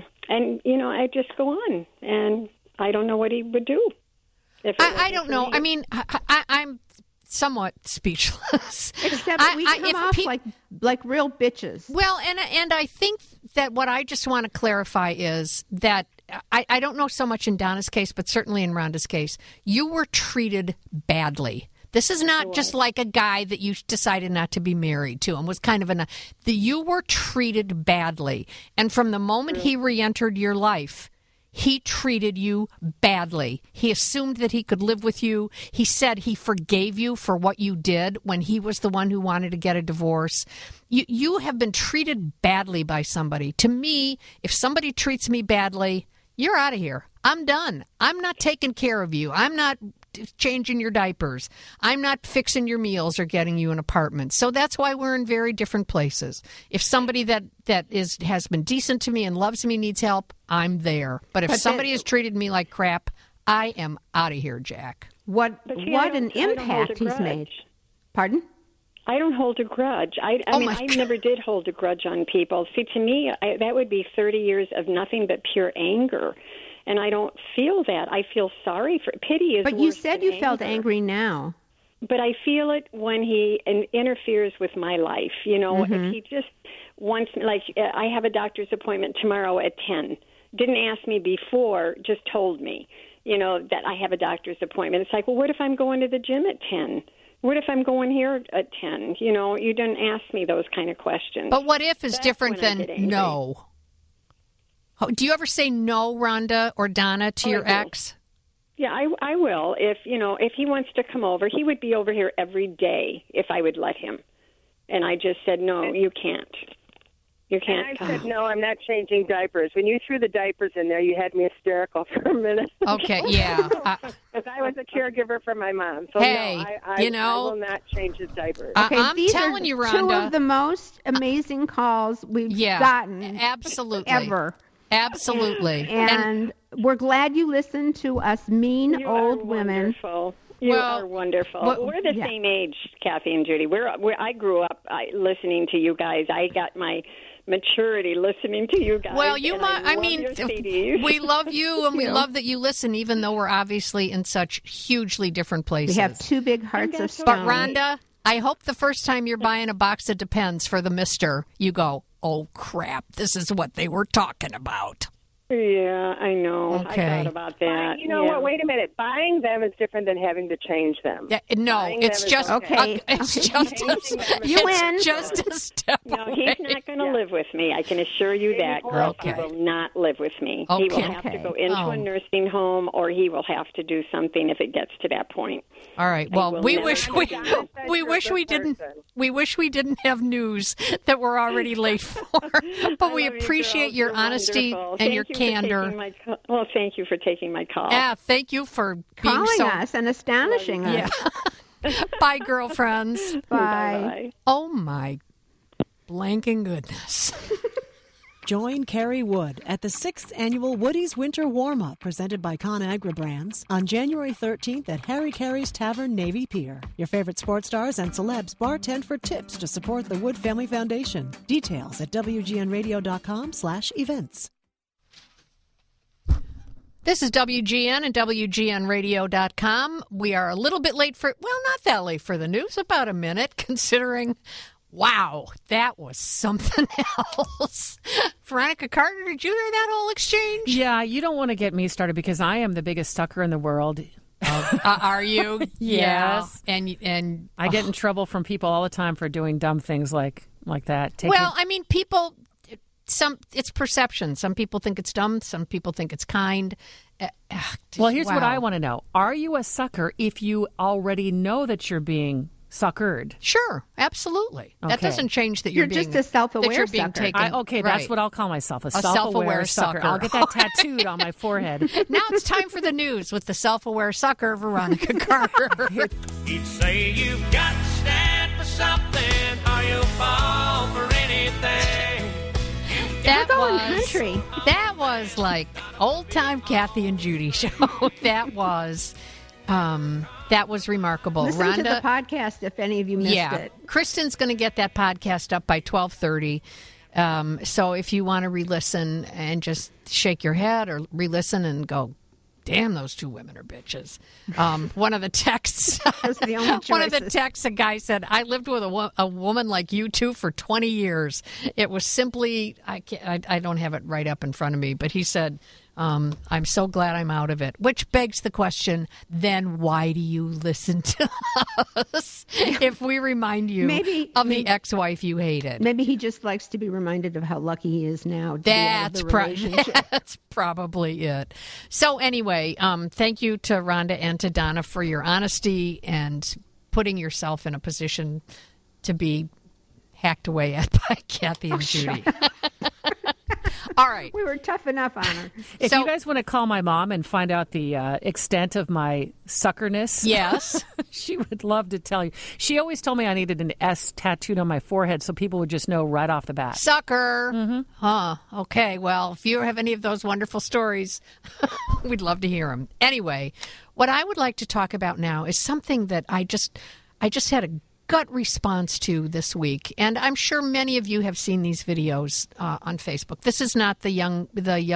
I just go on, and I don't know what he would do. I don't know. I mean, I'm somewhat speechless. Except we come off like real bitches. Well, and I think that what I just want to clarify is that I don't know so much in Donna's case, but certainly in Rhonda's case, you were treated badly. This is not just like a guy that you decided not to be married to and was kind of you were treated badly. And from the moment he re-entered your life, he treated you badly. He assumed that he could live with you. He said he forgave you for what you did when he was the one who wanted to get a divorce. You have been treated badly by somebody. To me, if somebody treats me badly, you're out of here. I'm done. I'm not taking care of you. I'm not changing your diapers. I'm not fixing your meals or getting you an apartment. So that's why we're in very different places. If somebody that has been decent to me and loves me needs help, I'm there. But if somebody has treated me like crap, I am out of here, Jack. What an impact he's made. Pardon? I don't hold a grudge. I mean, I never did hold a grudge on people. See, to me, that would be 30 years of nothing but pure anger. And I don't feel that. I feel sorry for pity is. But you said you felt angry now. But I feel it when he interferes with my life. You know, if he just wants, like, I have a doctor's appointment tomorrow at 10. Didn't ask me before, just told me, you know, that I have a doctor's appointment. It's like, well, what if I'm going to the gym at 10? What if I'm going here at 10? You know, you didn't ask me those kind of questions. But what if is different than no? Do you ever say no, Rhonda or Donna, to your ex? Yeah, I will. If, you know, if he wants to come over, he would be over here every day if I would let him. And I just said, no, you can't. You can't. And I said, no, I'm not changing diapers. When you threw the diapers in there, you had me hysterical for a minute. Okay, yeah. Because I was a caregiver for my mom. So hey, no, I will not change his diapers. Okay, I'm these telling are you, Rhonda. two of the most amazing calls we've gotten. Absolutely. Ever. Absolutely. And we're glad you listened to us mean old women. Wonderful. You are wonderful. We're the same age, Kathy and Judy. I grew up listening to you guys. I got my maturity listening to you guys. Well, you might. I mean, we love you, and we you. love that you listen, even though we're obviously in such hugely different places. We have two big hearts of stone. But Rhonda, I hope the first time you're buying a box of Depends for the Mister, you go, "Oh crap! This is what they were talking about." Yeah, I know. Okay. I thought about that. You know what? Wait a minute. Buying them is different than having to change them. Yeah, no, it's just okay. It's just you win. It's just a step. No, he's not going to live with me. I can assure you that, girl. Okay. He will not live with me. Okay. He will have to go into a nursing home, or he will have to do something if it gets to that point. All right. Well, we wish we didn't have news that we're already late for, but we appreciate your honesty and your candor. Thank you for taking my call. Yeah, thank you for being calling us and astonishing us. Yeah. Bye, girlfriends. Bye. Oh my blanking goodness. Join Carrie Wood at the 6th Annual Woody's Winter Warm-Up presented by ConAgra Brands on January 13th at Harry Carey's Tavern, Navy Pier. Your favorite sports stars and celebs bartend for tips to support the Wood Family Foundation. Details at WGNradio.com/events. This is WGN and WGNradio.com. We are a little bit late not that late for the news, about a minute, considering, wow, that was something else. Veronica Carter, did you hear that whole exchange? Yeah, you don't want to get me started because I am the biggest sucker in the world. Are you? Yes. Yeah. And I get in trouble from people all the time for doing dumb things like that. I mean, people... it's perception. Some people think it's dumb. Some people think it's kind. Well, here's what I want to know. Are you a sucker if you already know that you're being suckered? Sure, absolutely. Okay. That doesn't change that you're just a self-aware being sucker. Taken. That's what I'll call myself, a self-aware sucker. I'll get that tattooed on my forehead. Now it's time for the news with the self-aware sucker, Veronica Carter. He'd say you've got to stand for something or you'll fall for anything. That was like old-time Kathy and Judy show. That was remarkable. Listen Rhonda, to the podcast if any of you missed it. Kristen's going to get that podcast up by 12:30. So if you want to re-listen and just shake your head or re-listen and go, damn, those two women are bitches. One of the texts, a guy said, I lived with a woman like you two for 20 years. It was simply, I don't have it right up in front of me, but he said, I'm so glad I'm out of it. Which begs the question, then why do you listen to us if we remind you of the ex-wife you hated? Maybe he just likes to be reminded of how lucky he is now to be out of the relationship. That's probably it. So anyway, thank you to Rhonda and to Donna for your honesty and putting yourself in a position to be hacked away at by Kathy and Judy. All right. We were tough enough on her. If you guys want to call my mom and find out the extent of my suckerness, yes, she would love to tell you. She always told me I needed an S tattooed on my forehead so people would just know right off the bat. Sucker. Mm-hmm. Huh. Okay. Well, if you have any of those wonderful stories, we'd love to hear them. Anyway, what I would like to talk about now is something that I just had a gut response to this week, and I'm sure many of you have seen these videos on Facebook. This is not the young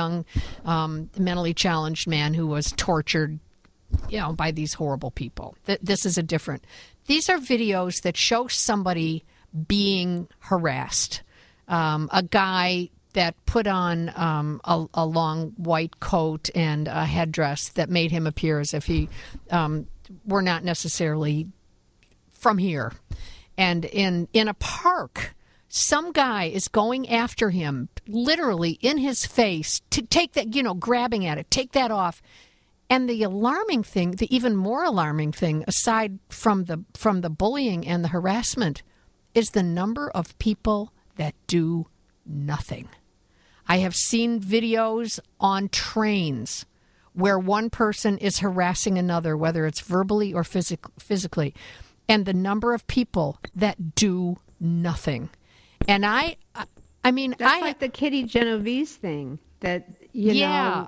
mentally challenged man who was tortured, by these horrible people. This is a different. These are videos that show somebody being harassed. A guy that put on a long white coat and a headdress that made him appear as if he were not necessarily from here. And in a park, some guy is going after him, literally in his face, to take that, grabbing at it, take that off. And the alarming thing, the even more alarming thing, aside from the bullying and the harassment, is the number of people that do nothing. I have seen videos on trains where one person is harassing another, whether it's verbally or physically, and the number of people that do nothing. And I mean, that's like the Kitty Genovese thing that know.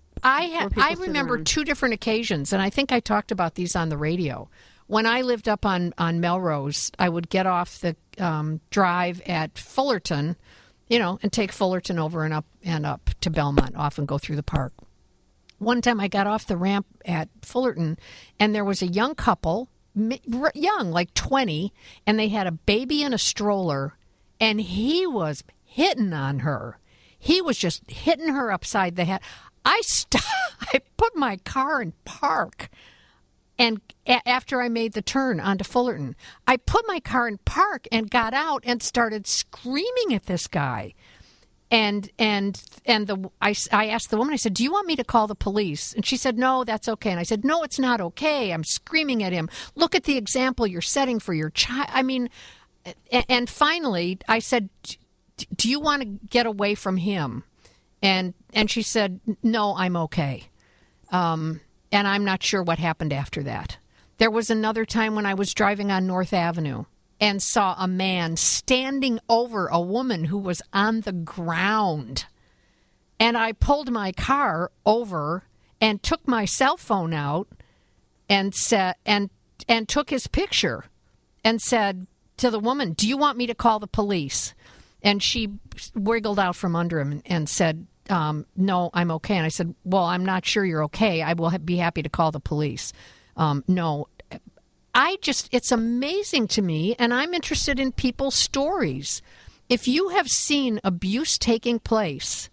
I remember two different occasions, and I think I talked about these on the radio. When I lived up on Melrose, I would get off the drive at Fullerton, and take Fullerton over and up to Belmont, often go through the park. One time I got off the ramp at Fullerton, and there was a young couple, young, like 20, and they had a baby in a stroller, and he was hitting on her. He was just hitting her upside the head. I put my car in park, and after I made the turn onto Fullerton, I put my car in park and got out and started screaming at this guy. I asked the woman, I said, "Do you want me to call the police?" And she said, "No, that's okay." And I said, "No, it's not okay. I'm screaming at him. Look at the example you're setting for your child." I mean, and finally I said, "Do you want to get away from him?" And she said, "No, I'm okay." And I'm not sure what happened after that. There was another time when I was driving on North Avenue and saw a man standing over a woman who was on the ground. And I pulled my car over and took my cell phone out and said, and took his picture and said to the woman, "Do you want me to call the police?" And she wiggled out from under him and said, "No, I'm okay." And I said, "Well, I'm not sure you're okay. I will be happy to call the police." No, it's amazing to me, and I'm interested in people's stories. If you have seen abuse taking place,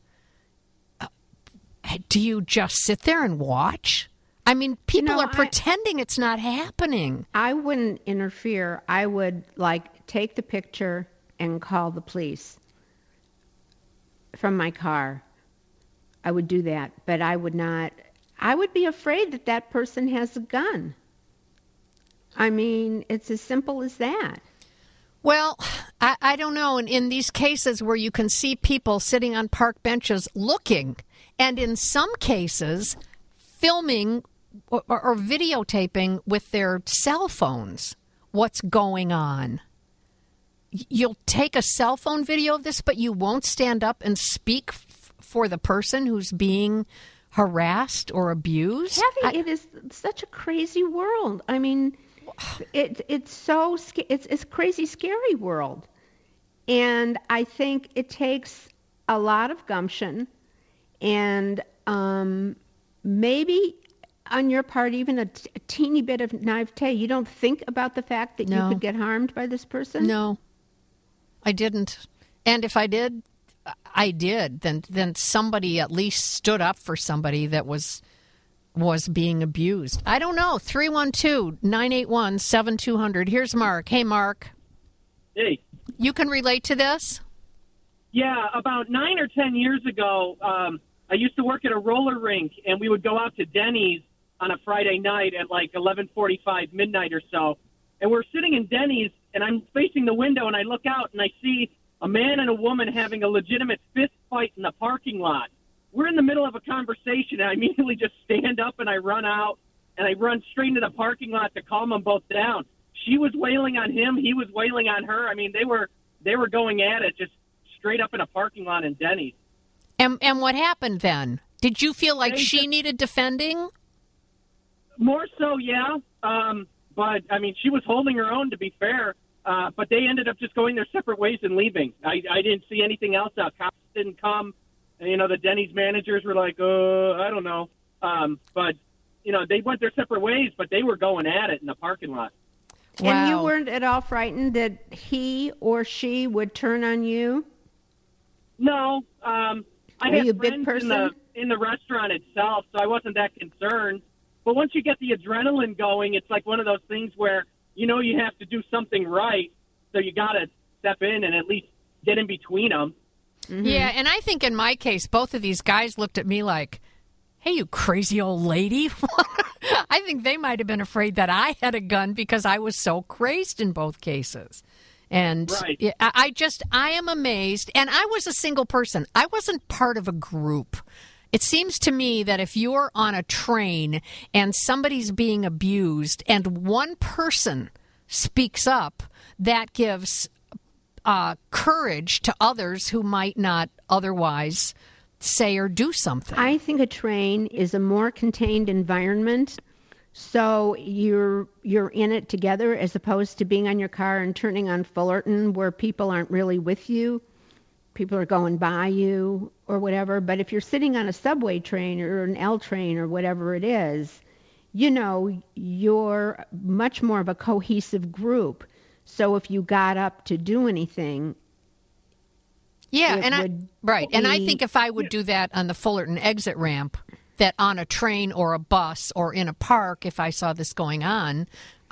do you just sit there and watch? I mean, people are pretending it's not happening. I wouldn't interfere. I would, take the picture and call the police from my car. I would do that, but I would not. I would be afraid that person has a gun. I mean, it's as simple as that. Well, I don't know. And in these cases where you can see people sitting on park benches looking, and in some cases filming or videotaping with their cell phones what's going on. You'll take a cell phone video of this, but you won't stand up and speak for the person who's being harassed or abused. Kathy, it is such a crazy world. I mean, it's a crazy, scary world. And I think it takes a lot of gumption and maybe on your part even a teeny bit of naivete. You don't think about the fact that you could get harmed by this person? No, I didn't. And if I did, then somebody at least stood up for somebody that was being abused. I don't know. 312-981-7200. Here's Mark. Hey, Mark. Hey. You can relate to this? Yeah, about 9 or 10 years ago, I used to work at a roller rink, and we would go out to Denny's on a Friday night at like 11:45, midnight or so. And we're sitting in Denny's, and I'm facing the window, and I look out, and I see a man and a woman having a legitimate fist fight in the parking lot. We're in the middle of a conversation, and I immediately just stand up, and I run out, and I run straight into the parking lot to calm them both down. She was wailing on him. He was wailing on her. I mean, they were going at it just straight up in a parking lot in Denny's. And what happened then? Did you feel like she needed defending? More so, yeah. But, I mean, she was holding her own, to be fair. But they ended up just going their separate ways and leaving. I didn't see anything else out. Cops didn't come. The Denny's managers were like, I don't know. But, they went their separate ways, but they were going at it in the parking lot. Wow. And you weren't at all frightened that he or she would turn on you? No. I Are had you a big friends person? in the restaurant itself, so I wasn't that concerned. But once you get the adrenaline going, it's like one of those things where you have to do something right, so you got to step in and at least get in between them. Mm-hmm. Yeah, and I think in my case, both of these guys looked at me like, hey, you crazy old lady. I think they might have been afraid that I had a gun because I was so crazed in both cases. And right. I am amazed. And I was a single person. I wasn't part of a group. It seems to me that if you're on a train and somebody's being abused and one person speaks up, that gives courage to others who might not otherwise say or do something. I think a train is a more contained environment, so you're in it together as opposed to being on your car and turning on Fullerton where people aren't really with you. People are going by you or whatever. But if you're sitting on a subway train or an L train or whatever it is, you're much more of a cohesive group. So if you got up to do anything, yeah, and I think if I would do that on the Fullerton exit ramp, that on a train or a bus or in a park, if I saw this going on,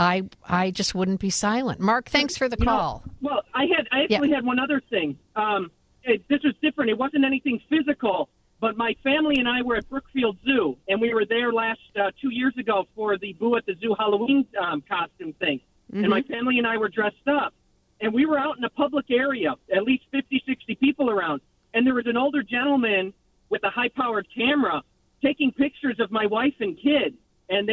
I just wouldn't be silent. Mark, thanks for the call. Well, I actually had one other thing. This was different. It wasn't anything physical, but my family and I were at Brookfield Zoo, and we were there last 2 years ago for the Boo at the Zoo Halloween costume thing. Mm-hmm. And my family and I were dressed up. And we were out in a public area, at least 50, 60 people around. And there was an older gentleman with a high-powered camera taking pictures of my wife and kid. And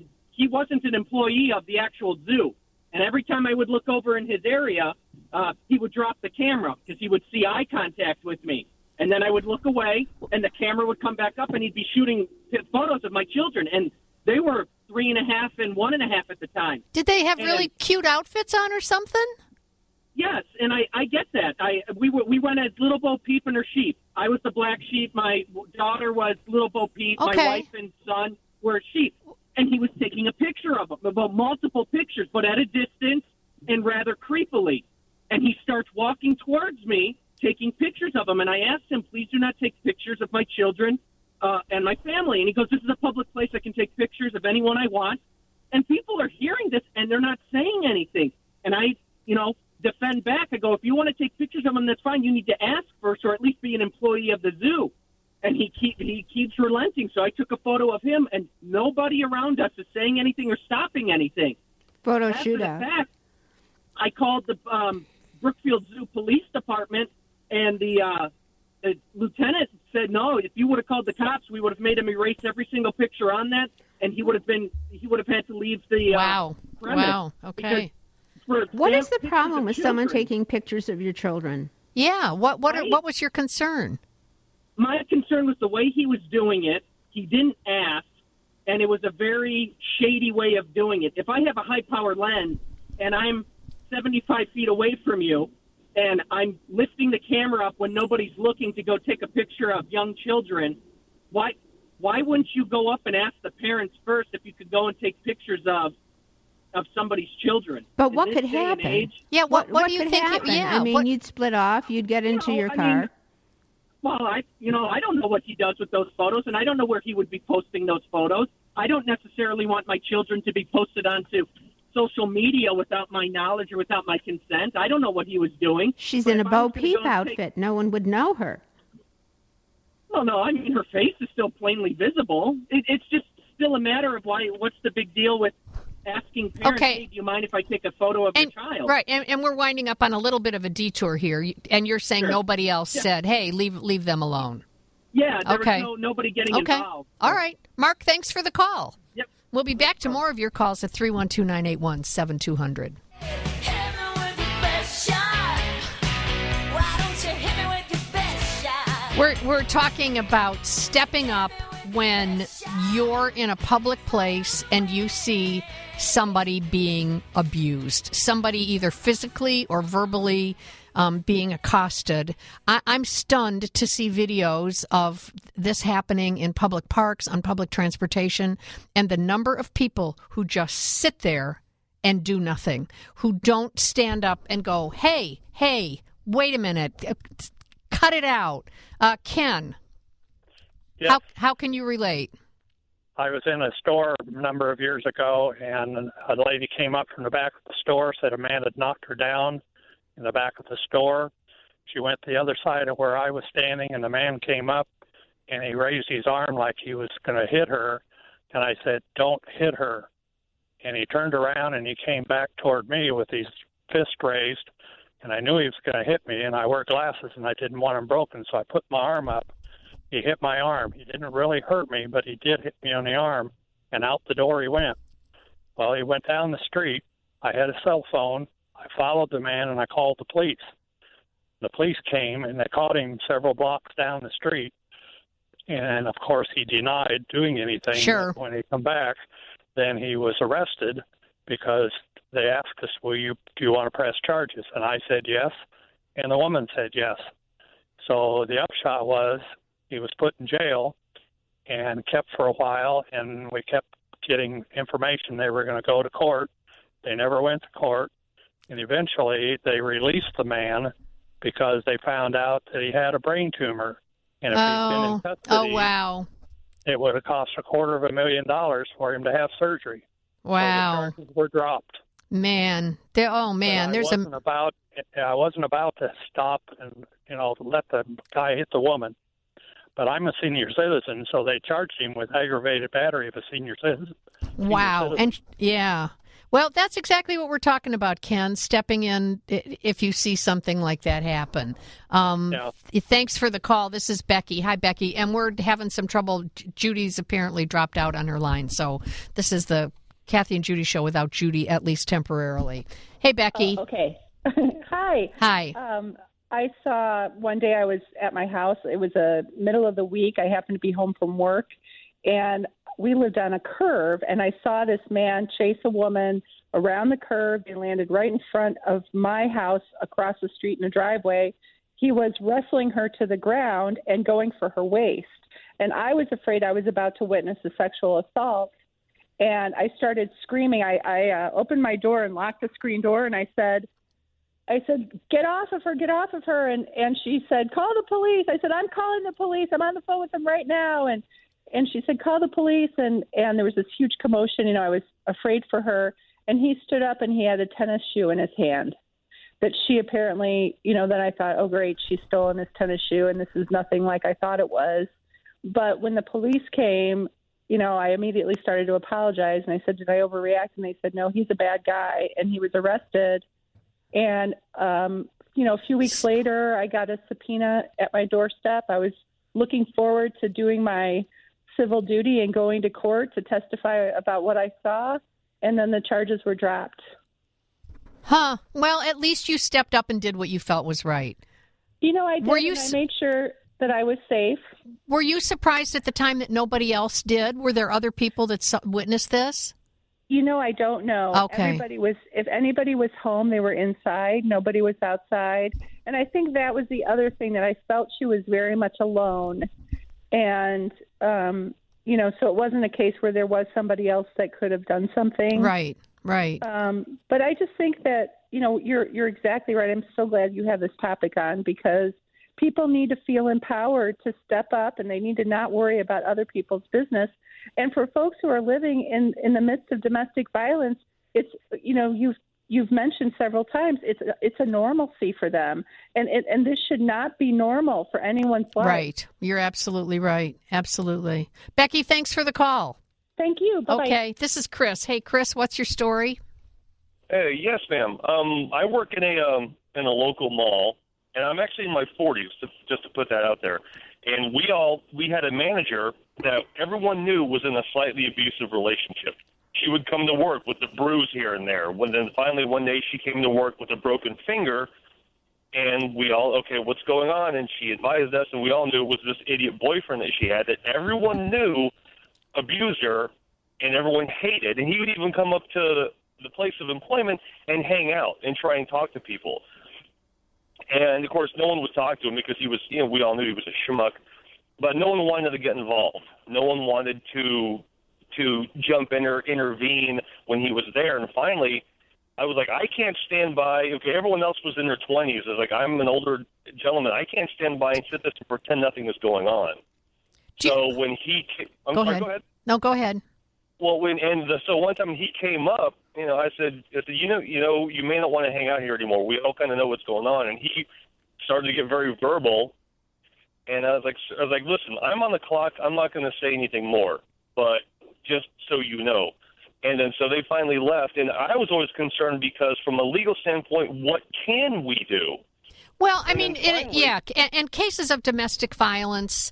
he wasn't an employee of the actual zoo. And every time I would look over in his area, he would drop the camera because he would see eye contact with me. And then I would look away, and the camera would come back up, and he'd be shooting photos of my children. And they were 3.5 and 1.5 at the time. Did they have really cute outfits on or something? Yes, and I get that. We went as Little Bo Peep and her sheep. I was the black sheep. My daughter was Little Bo Peep. Okay. My wife and son were sheep. And he was taking a picture of them, about multiple pictures, but at a distance and rather creepily. And he starts walking towards me, taking pictures of them. And I asked him, please do not take pictures of my children and my family. And he goes, this is a public place. I can take pictures of anyone I want. And people are hearing this, and they're not saying anything. And I, defend back. I go, if you want to take pictures of them, that's fine. You need to ask first, or at least be an employee of the zoo. And he keeps relenting. So I took a photo of him, and nobody around us is saying anything or stopping anything. Photo After shootout. the fact, I called the Brookfield Zoo Police Department, and the lieutenant said, no, if you would have called the cops, we would have made him erase every single picture on that, and he would have had to leave the premise. Wow. Okay. What is the problem with someone taking pictures of your children? Yeah. What was your concern? My concern was the way he was doing it. He didn't ask, and it was a very shady way of doing it. If I have a high-power lens and I'm 75 feet away from you and I'm lifting the camera up when nobody's looking to go take a picture of young children, why wouldn't you go up and ask the parents first if you could go and take pictures of somebody's children? But what could happen? Yeah, what do you could think? Happen? You'd split off. You'd get into your car. I don't know what he does with those photos, and I don't know where he would be posting those photos. I don't necessarily want my children to be posted onto social media without my knowledge or without my consent. I don't know what he was doing. She's in a Bo Peep outfit. No one would know her. Well, no, I mean, her face is still plainly visible. It's just still a matter of what's the big deal with asking parents, hey, do you mind if I take a photo of your child? Right, and we're winding up on a little bit of a detour here, and you're saying nobody else said, hey, leave them alone. Yeah, there was nobody getting involved. All right. Mark, thanks for the call. Yep. We'll be back to more of your calls at 312-981-7200. We're talking about stepping up when you're in a public place and you see somebody being abused, somebody either physically or verbally being accosted. I'm stunned to see videos of this happening in public parks, on public transportation, and the number of people who just sit there and do nothing, who don't stand up and go, hey, wait a minute, cut it out. Ken, yes. How can you relate? I was in a store a number of years ago, and a lady came up from the back of the store, said a man had knocked her down in the back of the store. She went to the other side of where I was standing, and the man came up, and he raised his arm like he was going to hit her, and I said, don't hit her. And he turned around, and he came back toward me with his fist raised, and I knew he was going to hit me, and I wear glasses, and I didn't want them broken, so I put my arm up. He hit my arm. He didn't really hurt me, but he did hit me on the arm, and out the door he went. Well, he went down the street. I had a cell phone. I followed the man, and I called the police. The police came, and they caught him several blocks down the street. And, of course, he denied doing anything. Sure. When he come back, then he was arrested because they asked us, do you want to press charges? And I said yes, and the woman said yes. So the upshot was he was put in jail and kept for a while, and we kept getting information they were going to go to court. They never went to court. And eventually they released the man because they found out that he had a brain tumor. And if he'd been in custody, wow. it would have cost $250,000 for him to have surgery. Wow. So the charges were dropped. Man. I wasn't about to stop and, let the guy hit the woman. But I'm a senior citizen, so they charged him with aggravated battery of a senior citizen. Wow. And yeah. Well, that's exactly what we're talking about, Ken, stepping in if you see something like that happen. Yeah. Thanks for the call. This is Becky. Hi, Becky. And we're having some trouble. Judy's apparently dropped out on her line. So this is the Kathy and Judy show without Judy, at least temporarily. Hey, Becky. Okay. Hi. Hi. I saw one day I was at my house. It was a middle of the week. I happened to be home from work, and we lived on a curve, and I saw this man chase a woman around the curve. They landed right in front of my house across the street in a driveway. He was wrestling her to the ground and going for her waist. And I was afraid I was about to witness a sexual assault. And I started screaming. I opened my door and locked the screen door, and I said, get off of her. And she said, call the police. I said, I'm calling the police. I'm on the phone with them right now. And she said, call the police. And there was this huge commotion. I was afraid for her. And he stood up, and he had a tennis shoe in his hand that she apparently, then I thought, oh, great, she's stolen this tennis shoe, and this is nothing like I thought it was. But when the police came, I immediately started to apologize. And I said, did I overreact? And they said, no, he's a bad guy. And he was arrested. And, a few weeks later, I got a subpoena at my doorstep. I was looking forward to doing my civil duty and going to court to testify about what I saw. And then the charges were dropped. Huh. Well, at least you stepped up and did what you felt was right. I did. I made sure that I was safe. Were you surprised at the time that nobody else did? Were there other people that witnessed this? I don't know. Okay. If anybody was home, they were inside. Nobody was outside. And I think that was the other thing, that I felt she was very much alone. And, so it wasn't a case where there was somebody else that could have done something. Right. But I just think that, you're exactly right. I'm so glad you have this topic on, because people need to feel empowered to step up, and they need to not worry about other people's business. And for folks who are living in the midst of domestic violence, it's, you've mentioned several times, it's a normalcy for them. And this should not be normal for anyone's life. Right. You're absolutely right. Absolutely. Becky, thanks for the call. Thank you. Bye-bye. Okay. This is Chris. Hey, Chris, what's your story? Hey, yes, ma'am. I work in a local mall, and I'm actually in my 40s, just to put that out there. And we had a manager that everyone knew was in a slightly abusive relationship. She would come to work with a bruise here and there. Then finally one day she came to work with a broken finger, And we all, okay, what's going on? And she advised us, and we all knew it was this idiot boyfriend that she had that everyone knew abused her and everyone hated. And he would even come up to the place of employment and hang out and try and talk to people. And, of course, no one would talk to him because he was, we all knew he was a schmuck. But no one wanted to get involved. No one wanted to jump in or intervene when he was there. And finally, I was like, I can't stand by. Okay, everyone else was in their 20s. I was like, I'm an older gentleman. I can't stand by and sit there and pretend nothing is going on. So when he go ahead. No, go ahead. Well, so one time he came up, I said, you may not want to hang out here anymore. We all kind of know what's going on. And he started to get very verbal. And I was like, listen, I'm on the clock. I'm not going to say anything more, but just so you know. And then so they finally left. And I was always concerned because from a legal standpoint, what can we do? Well, I mean, and cases of domestic violence,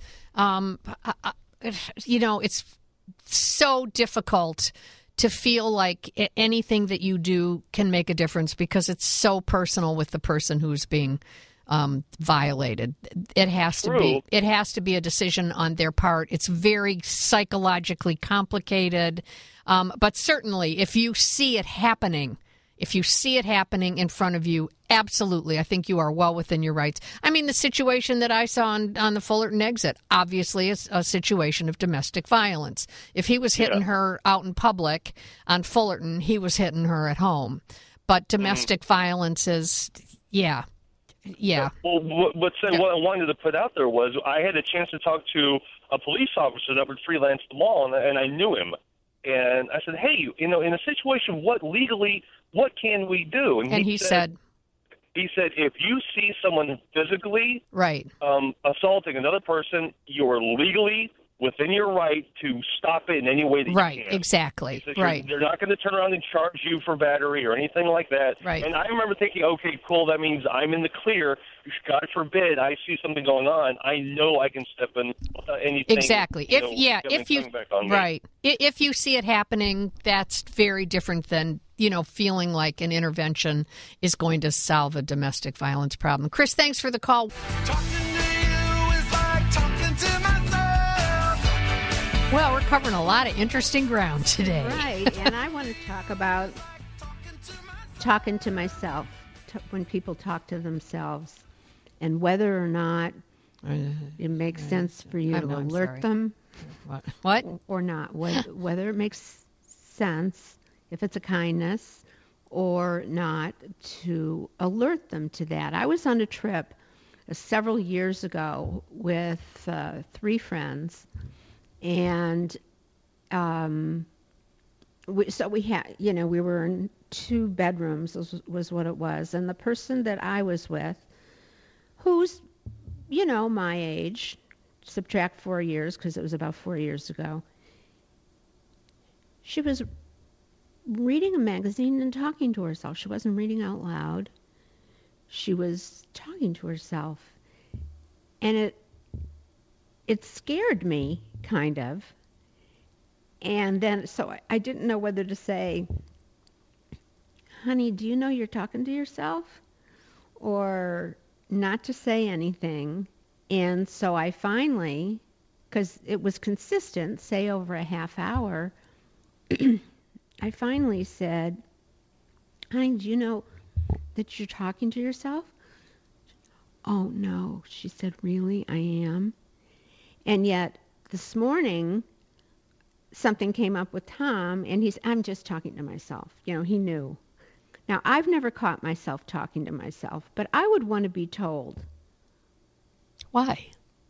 it's so difficult to feel like anything that you do can make a difference because it's so personal with the person who's being violated. It has to be a decision on their part. It's very psychologically complicated. But certainly if you see it happening in front of you, absolutely, I think you are well within your rights. I mean, the situation that I saw on the Fullerton exit, obviously is a situation of domestic violence. If he was hitting her out in public on Fullerton, he was hitting her at home. But domestic violence is, yeah. Well, what I wanted to put out there was I had a chance to talk to a police officer that would freelance the mall, and I knew him. And I said, hey, in a situation, what can we do? And he said, if you see someone physically assaulting another person, you are legally within your right to stop it in any way that you can. Right, exactly. Right. They're not going to turn around and charge you for battery or anything like that. Right. And I remember thinking, okay, cool, that means I'm in the clear. God forbid I see something going on. I know I can step in anything. Exactly. If you see it happening, that's very different than, feeling like an intervention is going to solve a domestic violence problem. Chris, thanks for the call. Well, we're covering a lot of interesting ground today. Right, and I want to talk about talking to myself, when people talk to themselves, and whether or not it makes sense for you to alert them. What? Or not. Whether it makes sense, if it's a kindness, or not, to alert them to that. I was on a trip several years ago with 3 friends. And we had, we were in 2 bedrooms was what it was. And the person that I was with, who's, my age, subtract 4 years because it was about 4 years ago, she was reading a magazine and talking to herself. She wasn't reading out loud. She was talking to herself. And it scared me, kind of. And then, so I didn't know whether to say, honey, do you know you're talking to yourself? Or not to say anything. And so I finally, because it was consistent, say over a half hour, I finally said, honey, do you know that you're talking to yourself? Oh, no. She said, really? I am? And yet, this morning, something came up with Tom, and I'm just talking to myself. He knew. Now, I've never caught myself talking to myself, but I would want to be told. Why?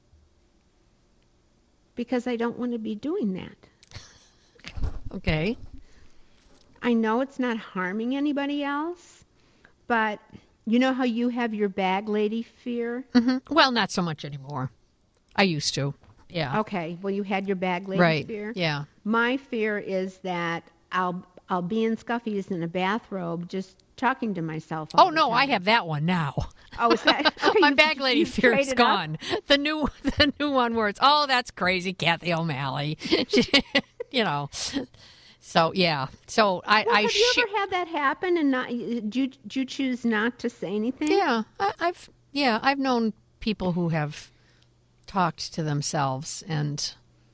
Because I don't want to be doing that. Okay. I know it's not harming anybody else, but you know how you have your bag lady fear? Mm-hmm. Well, not so much anymore. I used to. Yeah. Okay. Well, you had your bag lady fear? Yeah. My fear is that I'll be in scuffies in a bathrobe just talking to myself all the time. I have that one now. Oh, is that okay, my bag lady fear is gone. The new one where it's, that's crazy, Kathy O'Malley. So yeah. So Have you ever had that happen and not? Do you choose not to say anything? Yeah, I've known people who have talked to themselves, and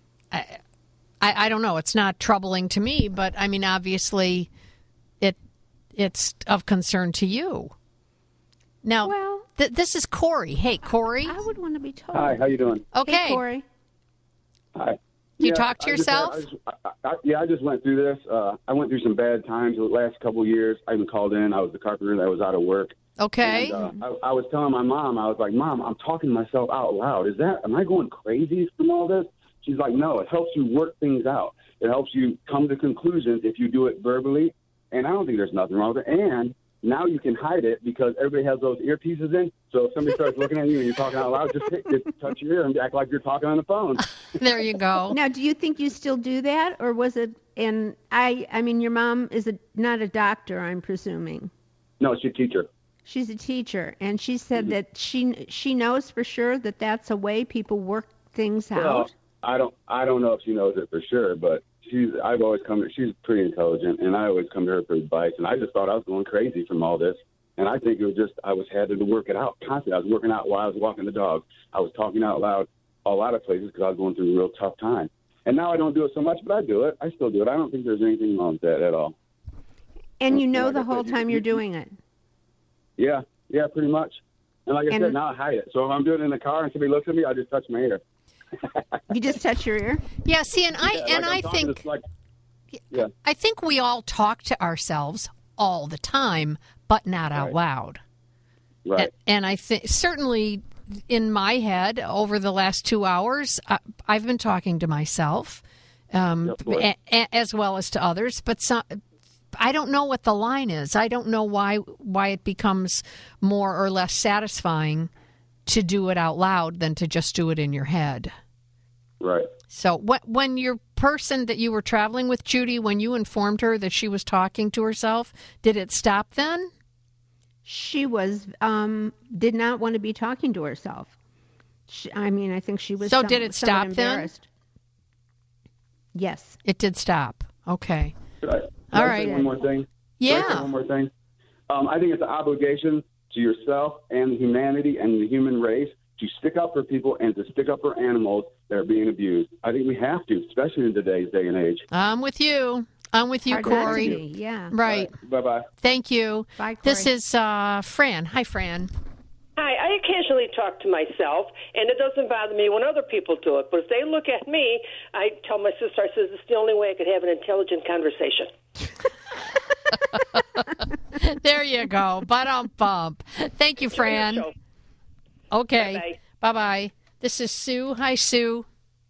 I don't know. It's not troubling to me, but I mean, obviously, it's of concern to you. Now, this is Corey. Hey, Corey. I would want to be told. Hi, how you doing? Okay, hey, Corey. Hi. You talk to yourself? I just went through this. I went through some bad times the last couple of years. I even called in. I was the carpenter that was out of work. Okay. And, I was telling my mom, I was like, Mom, I'm talking to myself out loud. Am I going crazy from all this? She's like, no, it helps you work things out. It helps you come to conclusions if you do it verbally. And I don't think there's nothing wrong with it. And now you can hide it because everybody has those earpieces in. So if somebody starts looking at you and you're talking out loud, just touch your ear and act like you're talking on the phone. There you go. Now, do you think you still do that, or was it? And I mean, your mom is not a doctor, I'm presuming. No, she's a teacher. She's a teacher, and she said that she knows for sure that that's a way people work things out. I don't know if she knows it for sure, but I've always come to her. She's pretty intelligent, and I always come to her for advice. And I just thought I was going crazy from all this. And I think it was just I was having to work it out constantly. I was working out while I was walking the dog. I was talking out loud a lot of places because I was going through a real tough time. And now I don't do it so much, but I do it. I still do it. I don't think there's anything wrong with that at all. And you know the whole time you're doing it? Yeah, pretty much. And like I said, now I hide it. So if I'm doing it in the car and somebody looks at me, I just touch my ear. You just touch your ear? Yeah, see, I think we all talk to ourselves all the time, but not out loud. Right. And I think certainly in my head over the last 2 hours, I've been talking to myself as well as to others, but I don't know what the line is. I don't know why it becomes more or less satisfying to do it out loud than to just do it in your head. Right. So when your person that you were traveling with, Judy, when you informed her that she was talking to herself, did it stop then? She was did not want to be talking to herself. I think she was. So did it stop then? Yes, it did stop. Okay. Right. All right. One more thing. Yeah. Can I say one more thing. I think it's an obligation to yourself and humanity and the human race to stick up for people and to stick up for animals that are being abused. I think we have to, especially in today's day and age. I'm with you. Corey. Yeah. Right. Bye-bye. Thank you. Bye, Corey. This is Fran. Hi, Fran. Hi. I occasionally talk to myself, and it doesn't bother me when other people do it. But if they look at me, I tell my sister, I says, it's the only way I could have an intelligent conversation. There you go. Bump. Thank you, Fran. Okay. Bye-bye. This is Sue. Hi, Sue.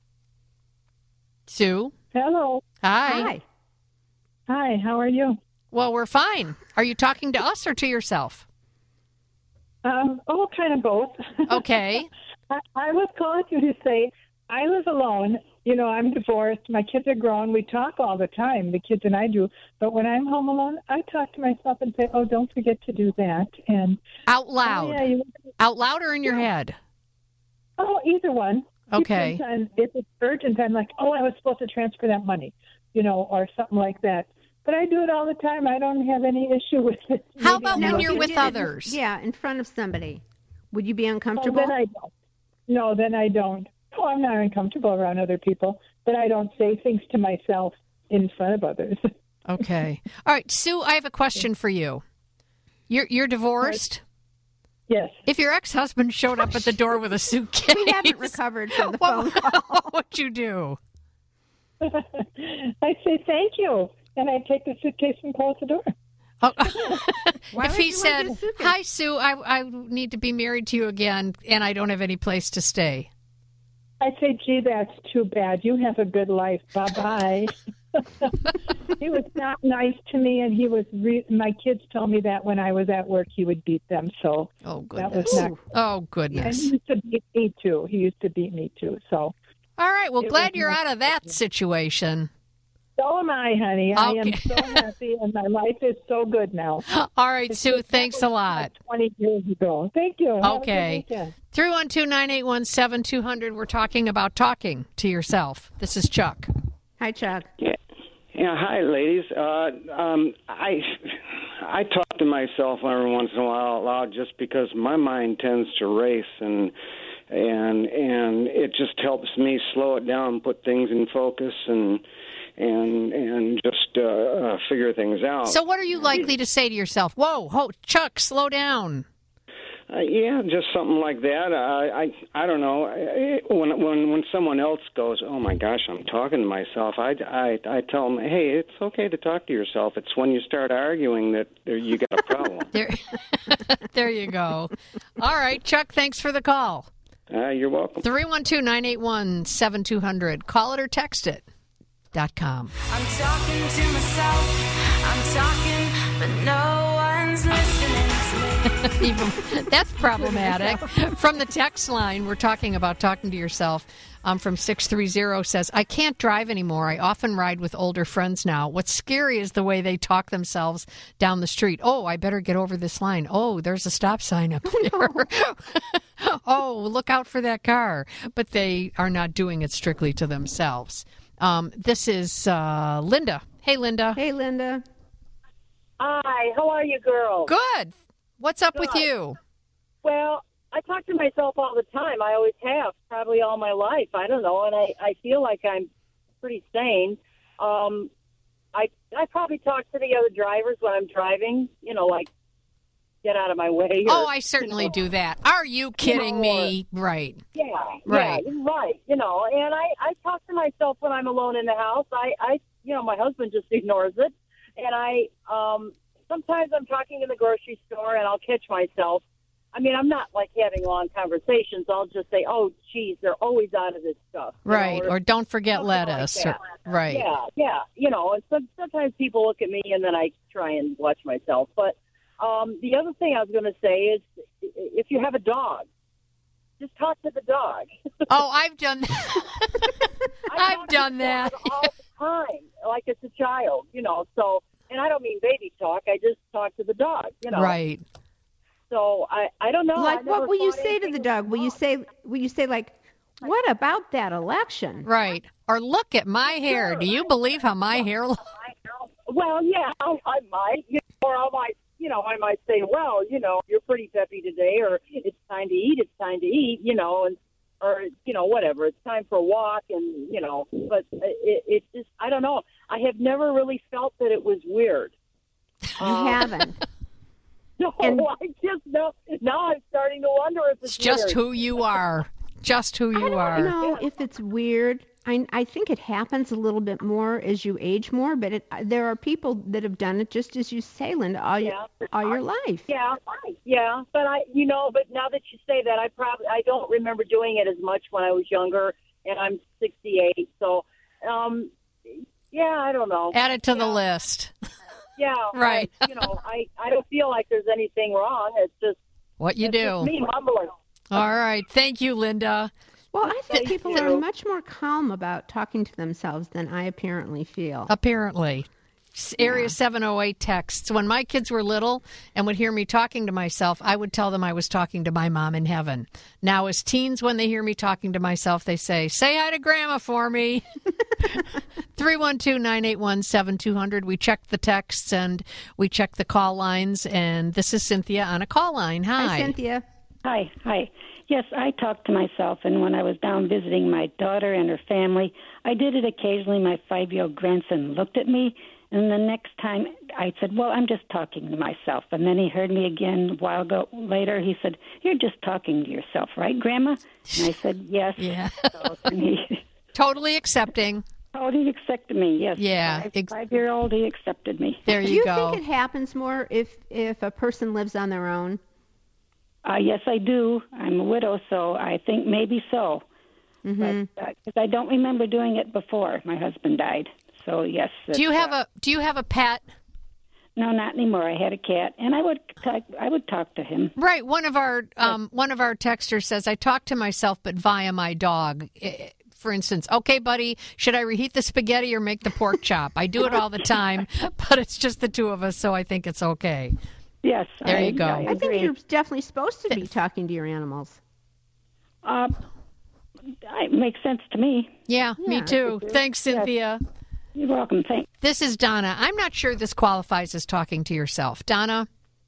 Sue? Hello. Hi. Hi, how are you? Well, we're fine. Are you talking to us or to yourself? Kind of both. Okay. I was calling you to say I live alone. You know, I'm divorced. My kids are grown. We talk all the time, the kids and I do. But when I'm home alone, I talk to myself and say, oh, don't forget to do that. And out loud. Out loud or in your head? Oh, either one. Okay. Sometimes if it's urgent, I'm like, oh, I was supposed to transfer that money, or something like that. But I do it all the time. I don't have any issue with it. How about when you're with others? Yeah, in front of somebody. Would you be uncomfortable? Oh, then I don't. No, then I don't. Oh, I'm not uncomfortable around other people, but I don't say things to myself in front of others. Okay. All right, Sue, I have a question for you. You're divorced? Yes. If your ex-husband showed up at the door with a suitcase... We haven't recovered from the phone call. What would you do? I say thank you, and I take the suitcase and close the door. Oh. If he said, hi, Sue, I need to be married to you again, and I don't have any place to stay. I say, gee, that's too bad. You have a good life. Bye-bye. He was not nice to me, and he was. My kids told me that when I was at work, he would beat them. So goodness. That was not. Oh goodness. And he used to beat me too. So. All right. Well, glad you're out of that situation. So am I, honey. I am so happy, and my life is so good now. All right, Sue. Thanks a lot. 20 years ago. Thank you. Okay. 312-981-7200. We're talking about talking to yourself. This is Chuck. Hi, Chuck. Yeah. Yeah, hi, ladies. I talk to myself every once in a while out loud just because my mind tends to race, and it just helps me slow it down, put things in focus, and just figure things out. So what are you likely to say to yourself? Whoa, Chuck, slow down. Yeah, just something like that. I don't know. When someone else goes, oh my gosh, I'm talking to myself, I tell them, hey, it's okay to talk to yourself. It's when you start arguing that you got a problem. There you go. All right, Chuck, thanks for the call. You're welcome. 312-981-7200. Call it or text it. .com. I'm talking to myself. I'm talking, but no one's listening to me. That's problematic. From the text line, we're talking about talking to yourself. From 630 says, I can't drive anymore. I often ride with older friends now. What's scary is the way they talk themselves down the street. Oh, I better get over this line. Oh, there's a stop sign up there. Oh, look out for that car. But they are not doing it strictly to themselves. This is Linda. Hey, Linda. Hey, Linda. Hi, how are you, girls? Good. What's up with you? Well, I talk to myself all the time. I always have, probably all my life. I don't know, and I feel like I'm pretty sane. I probably talk to the other drivers when I'm driving, like, get out of my way. Oh, I certainly do that. Are you kidding me? Right. Yeah. Right. Yeah, right. And I talk to myself when I'm alone in the house. I my husband just ignores it. And sometimes I'm talking in the grocery store and I'll catch myself. I mean, I'm not like having long conversations. I'll just say, oh, geez, they're always out of this stuff. Right. Or don't forget lettuce. Like right. Yeah. And sometimes people look at me and then I try and watch myself. But the other thing I was going to say is if you have a dog, just talk to the dog. Oh, I've done that. I've done that. All the time, like it's a child, so, and I don't mean baby talk. I just talk to the dog, Right. So I don't know. Like, what will you say to the dog? Will you say like, what about that election? Right. Or look at my hair. Do you believe how my hair looks? Well, yeah, I might, or I might. I might say, well, you're pretty peppy today, or it's time to eat, and, or, whatever. It's time for a walk, and, but it just, I don't know. I have never really felt that it was weird. You haven't. No, I just know. Now I'm starting to wonder if it's just weird. who you are. Just who you are. I don't know if it's weird. I think it happens a little bit more as you age more, but there are people that have done it just as you say, Linda, all your life. Yeah, but but now that you say that, I don't remember doing it as much when I was younger, and I'm 68, so I don't know. Add it to the list. Yeah, right. I don't feel like there's anything wrong. It's just what you do. Just me mumbling. All right, thank you, Linda. Well, I think people are much more calm about talking to themselves than I apparently feel. Apparently. Area 708 texts. When my kids were little and would hear me talking to myself, I would tell them I was talking to my mom in heaven. Now, as teens, when they hear me talking to myself, they say hi to Grandma for me. 312-981-7200. We check the texts and we check the call lines. And this is Cynthia on a call line. Hi, Cynthia. Hi. Yes, I talk to myself, and when I was down visiting my daughter and her family, I did it occasionally. My 5-year-old grandson looked at me, and the next time I said, well, I'm just talking to myself. And then he heard me again a while later. He said, you're just talking to yourself, right, Grandma? And I said, yes. Yeah. So, totally accepting. Totally accepted me, yes. Yeah. 5-year-old, he accepted me. There Do you you go. think it happens more if a person lives on their own? Yes, I do. I'm a widow, so I think maybe so. Mm-hmm. Because I don't remember doing it before my husband died. So yes. Do you have a pet? No, not anymore. I had a cat, and I would talk to him. Right. One of our texters says I talk to myself, but via my dog. For instance, okay, buddy, should I reheat the spaghetti or make the pork chop? I do it all the time, but it's just the two of us, so I think it's okay. Yes. There you go. I think you're definitely supposed to be talking to your animals. It makes sense to me. Yeah, me too. Thanks, Cynthia. You're welcome. Thanks. This is Donna. I'm not sure this qualifies as talking to yourself. Donna?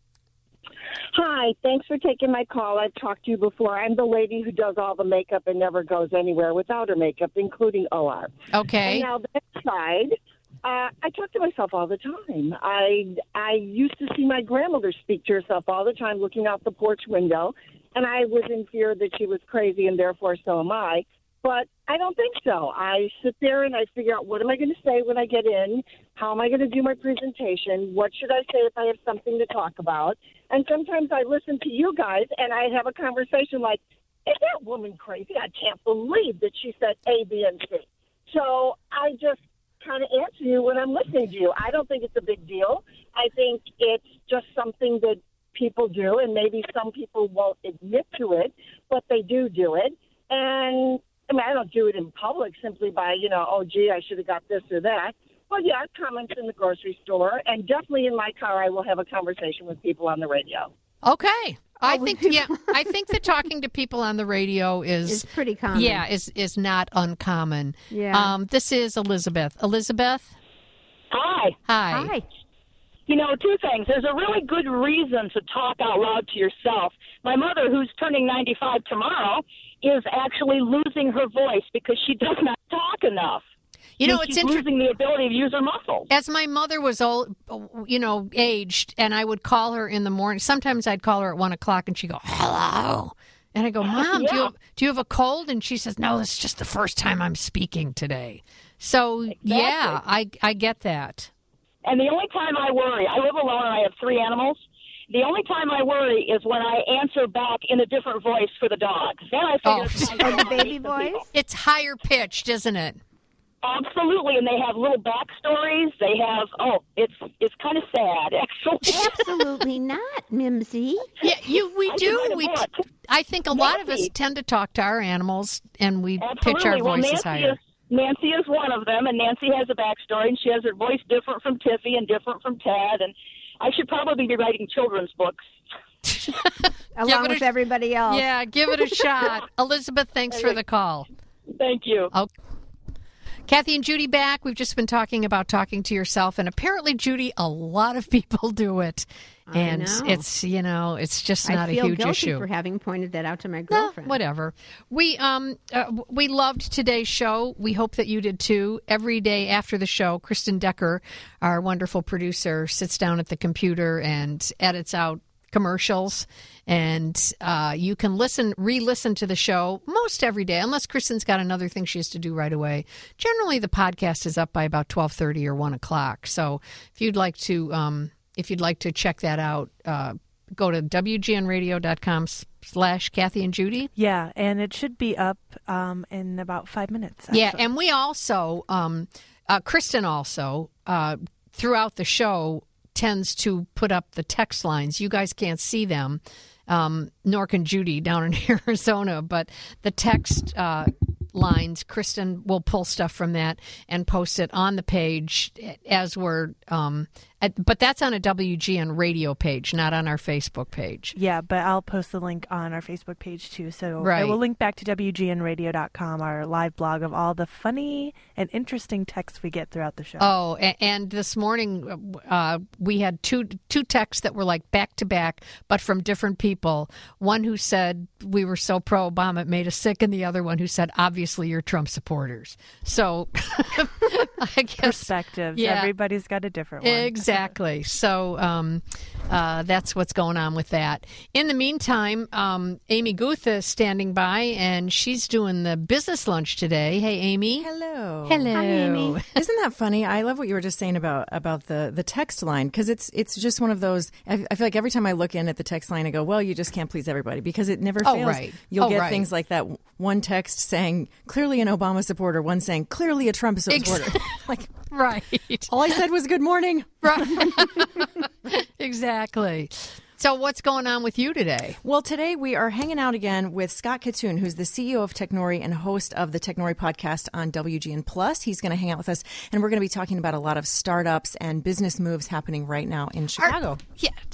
Hi, thanks for taking my call. I've talked to you before. I'm the lady who does all the makeup and never goes anywhere without her makeup, including OR. Okay. And now that aside, I talk to myself all the time. I used to see my grandmother speak to herself all the time looking out the porch window, and I was in fear that she was crazy, and therefore so am I. But I don't think so. I sit there and I figure out, what am I going to say when I get in? How am I going to do my presentation? What should I say if I have something to talk about? And sometimes I listen to you guys and I have a conversation like, is that woman crazy? I can't believe that she said A, B, and C. So I just kind of answer you when I'm listening to you. I don't think it's a big deal. I think it's just something that people do, and maybe some people won't admit to it, but they do it. And I mean, I don't do it in public simply by, oh, gee, I should have got this or that. But, yeah, comments in the grocery store, and definitely in my car I will have a conversation with people on the radio. Okay. I think that talking to people on the radio is pretty common. Yeah, is not uncommon. Yeah. This is Elizabeth. Elizabeth? Hi. Hi. Two things. There's a really good reason to talk out loud to yourself. My mother, who's turning 95 tomorrow, is actually losing her voice because she does not talk enough. It's losing the ability to use her muscles. As my mother was old, aged, and I would call her in the morning. Sometimes I'd call her at 1:00, and she'd go, "Hello," and I go, "Mom, Yeah. do you have a cold?" And she says, "No, it's just the first time I'm speaking today." So yeah, I get that. And the only time I worry, I live alone and I have 3 animals. The only time I worry is when I answer back in a different voice for the dog. Then I figure it's the baby voice? It's higher pitched, isn't it? Absolutely, and they have little backstories. They have, it's kind of sad, actually. Absolutely not, Mimsy. Yeah, we do. I think a lot of us tend to talk to our animals, and we pitch our voices higher. Nancy is one of them, and Nancy has a backstory, and she has her voice different from Tiffy and different from Ted, and I should probably be writing children's books. Along with everybody else. Yeah, give it a shot. Elizabeth, thanks for the call. Thank you. Okay. Kathy and Judy back. We've just been talking about talking to yourself, and apparently, Judy, a lot of people do it. And it's just not a huge issue. I feel guilty for having pointed that out to my girlfriend. Whatever. We loved today's show. We hope that you did too. Every day after the show, Kristen Decker, our wonderful producer, sits down at the computer and edits out commercials, and you can re-listen to the show most every day, unless Kristen's got another thing she has to do right away. Generally, the podcast is up by about 12:30 or 1:00. So if you'd like to check that out, go to WGNradio.com/Kathy and Judy. Yeah, and it should be up in about 5 minutes. Actually. Yeah, and we also, Kristen also, throughout the show, tends to put up the text lines. You guys can't see them, nor can Judy down in Arizona, but the text lines, Kristen will pull stuff from that and post it on the page as we're but that's on a WGN radio page, not on our Facebook page. Yeah, but I'll post the link on our Facebook page too. So I will link back to WGNradio.com, our live blog of all the funny and interesting texts we get throughout the show. Oh, and this morning we had two texts that were like back to back, but from different people. One who said we were so pro-Obama it made us sick, and the other one who said, obviously you're Trump supporters. So I guess perspectives. Yeah. Everybody's got a different one. Exactly. So that's what's going on with that. In the meantime, Amy Guth is standing by, and she's doing the business lunch today. Hey, Amy. Hello. Hello. Hi, Amy. Isn't that funny? I love what you were just saying about the text line, because it's just one of those. I feel like every time I look in at the text line, I go, well, you just can't please everybody, because it never fails. Right. You'll get things like that. One text saying clearly an Obama supporter, one saying clearly a Trump supporter. Like, right. All I said was good morning. Right. Exactly. So what's going on with you today? Well, today we are hanging out again with Scott Kittoon, who's the CEO of Technori and host of the Technori podcast on WGN Plus. He's going to hang out with us, and we're going to be talking about a lot of startups and business moves happening right now in Chicago.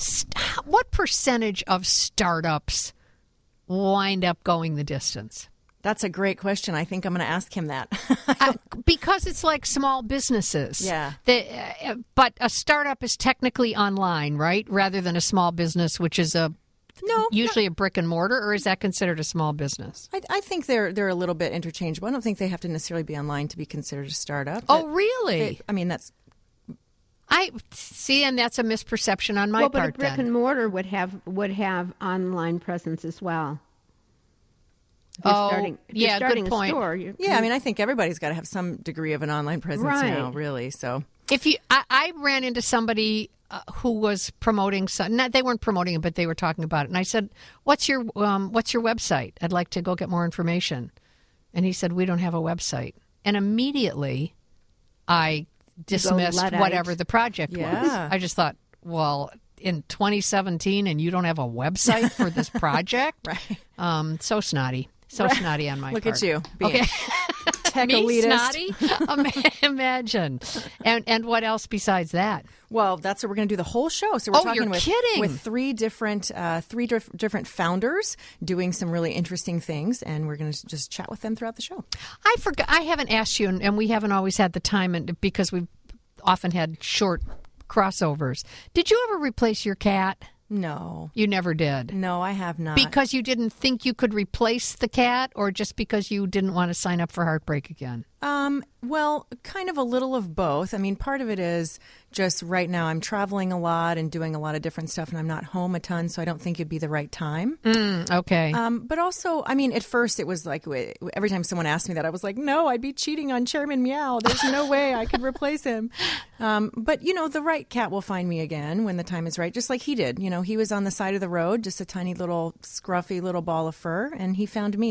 What percentage of startups wind up going the distance? That's a great question. I think I'm going to ask him that. Because it's like small businesses. Yeah. But a startup is technically online, right? Rather than a small business, which is usually a brick and mortar, or is that considered a small business? I think they're a little bit interchangeable. I don't think they have to necessarily be online to be considered a startup. Oh, really? That's... I see, and that's a misperception on my part. But a brick and mortar would have online presence as well. Good point. I think everybody's got to have some degree of an online presence now, really. So, I ran into somebody who was promoting they weren't promoting it, but they were talking about it, and I said, "What's your website? I'd like to go get more information." And he said, "We don't have a website." And immediately, I dismissed whatever the project was. I just thought, well, in 2017, and you don't have a website for this project? Right. So snotty. Snotty on my part. Look at you. Okay. Tech Me elitist. snotty? Imagine. And what else besides that? Well, that's what we're going to do the whole show. So we're talking with three different founders doing some really interesting things, and we're going to just chat with them throughout the show. I forgot. I haven't asked you, and we haven't always had the time, because we've often had short crossovers. Did you ever replace your cat? No. You never did? No, I have not. Because you didn't think you could replace the cat, or just because you didn't want to sign up for Heartbreak again? Well, kind of a little of both. I mean, part of it is just right now I'm traveling a lot and doing a lot of different stuff, and I'm not home a ton, so I don't think it'd be the right time. Okay. But also, I mean, at first it was like every time someone asked me that, I was like, no, I'd be cheating on Chairman Meow. There's no way I could replace him. But, the right cat will find me again when the time is right, just like he did. He was on the side of the road, just a tiny little scruffy little ball of fur, and he found me.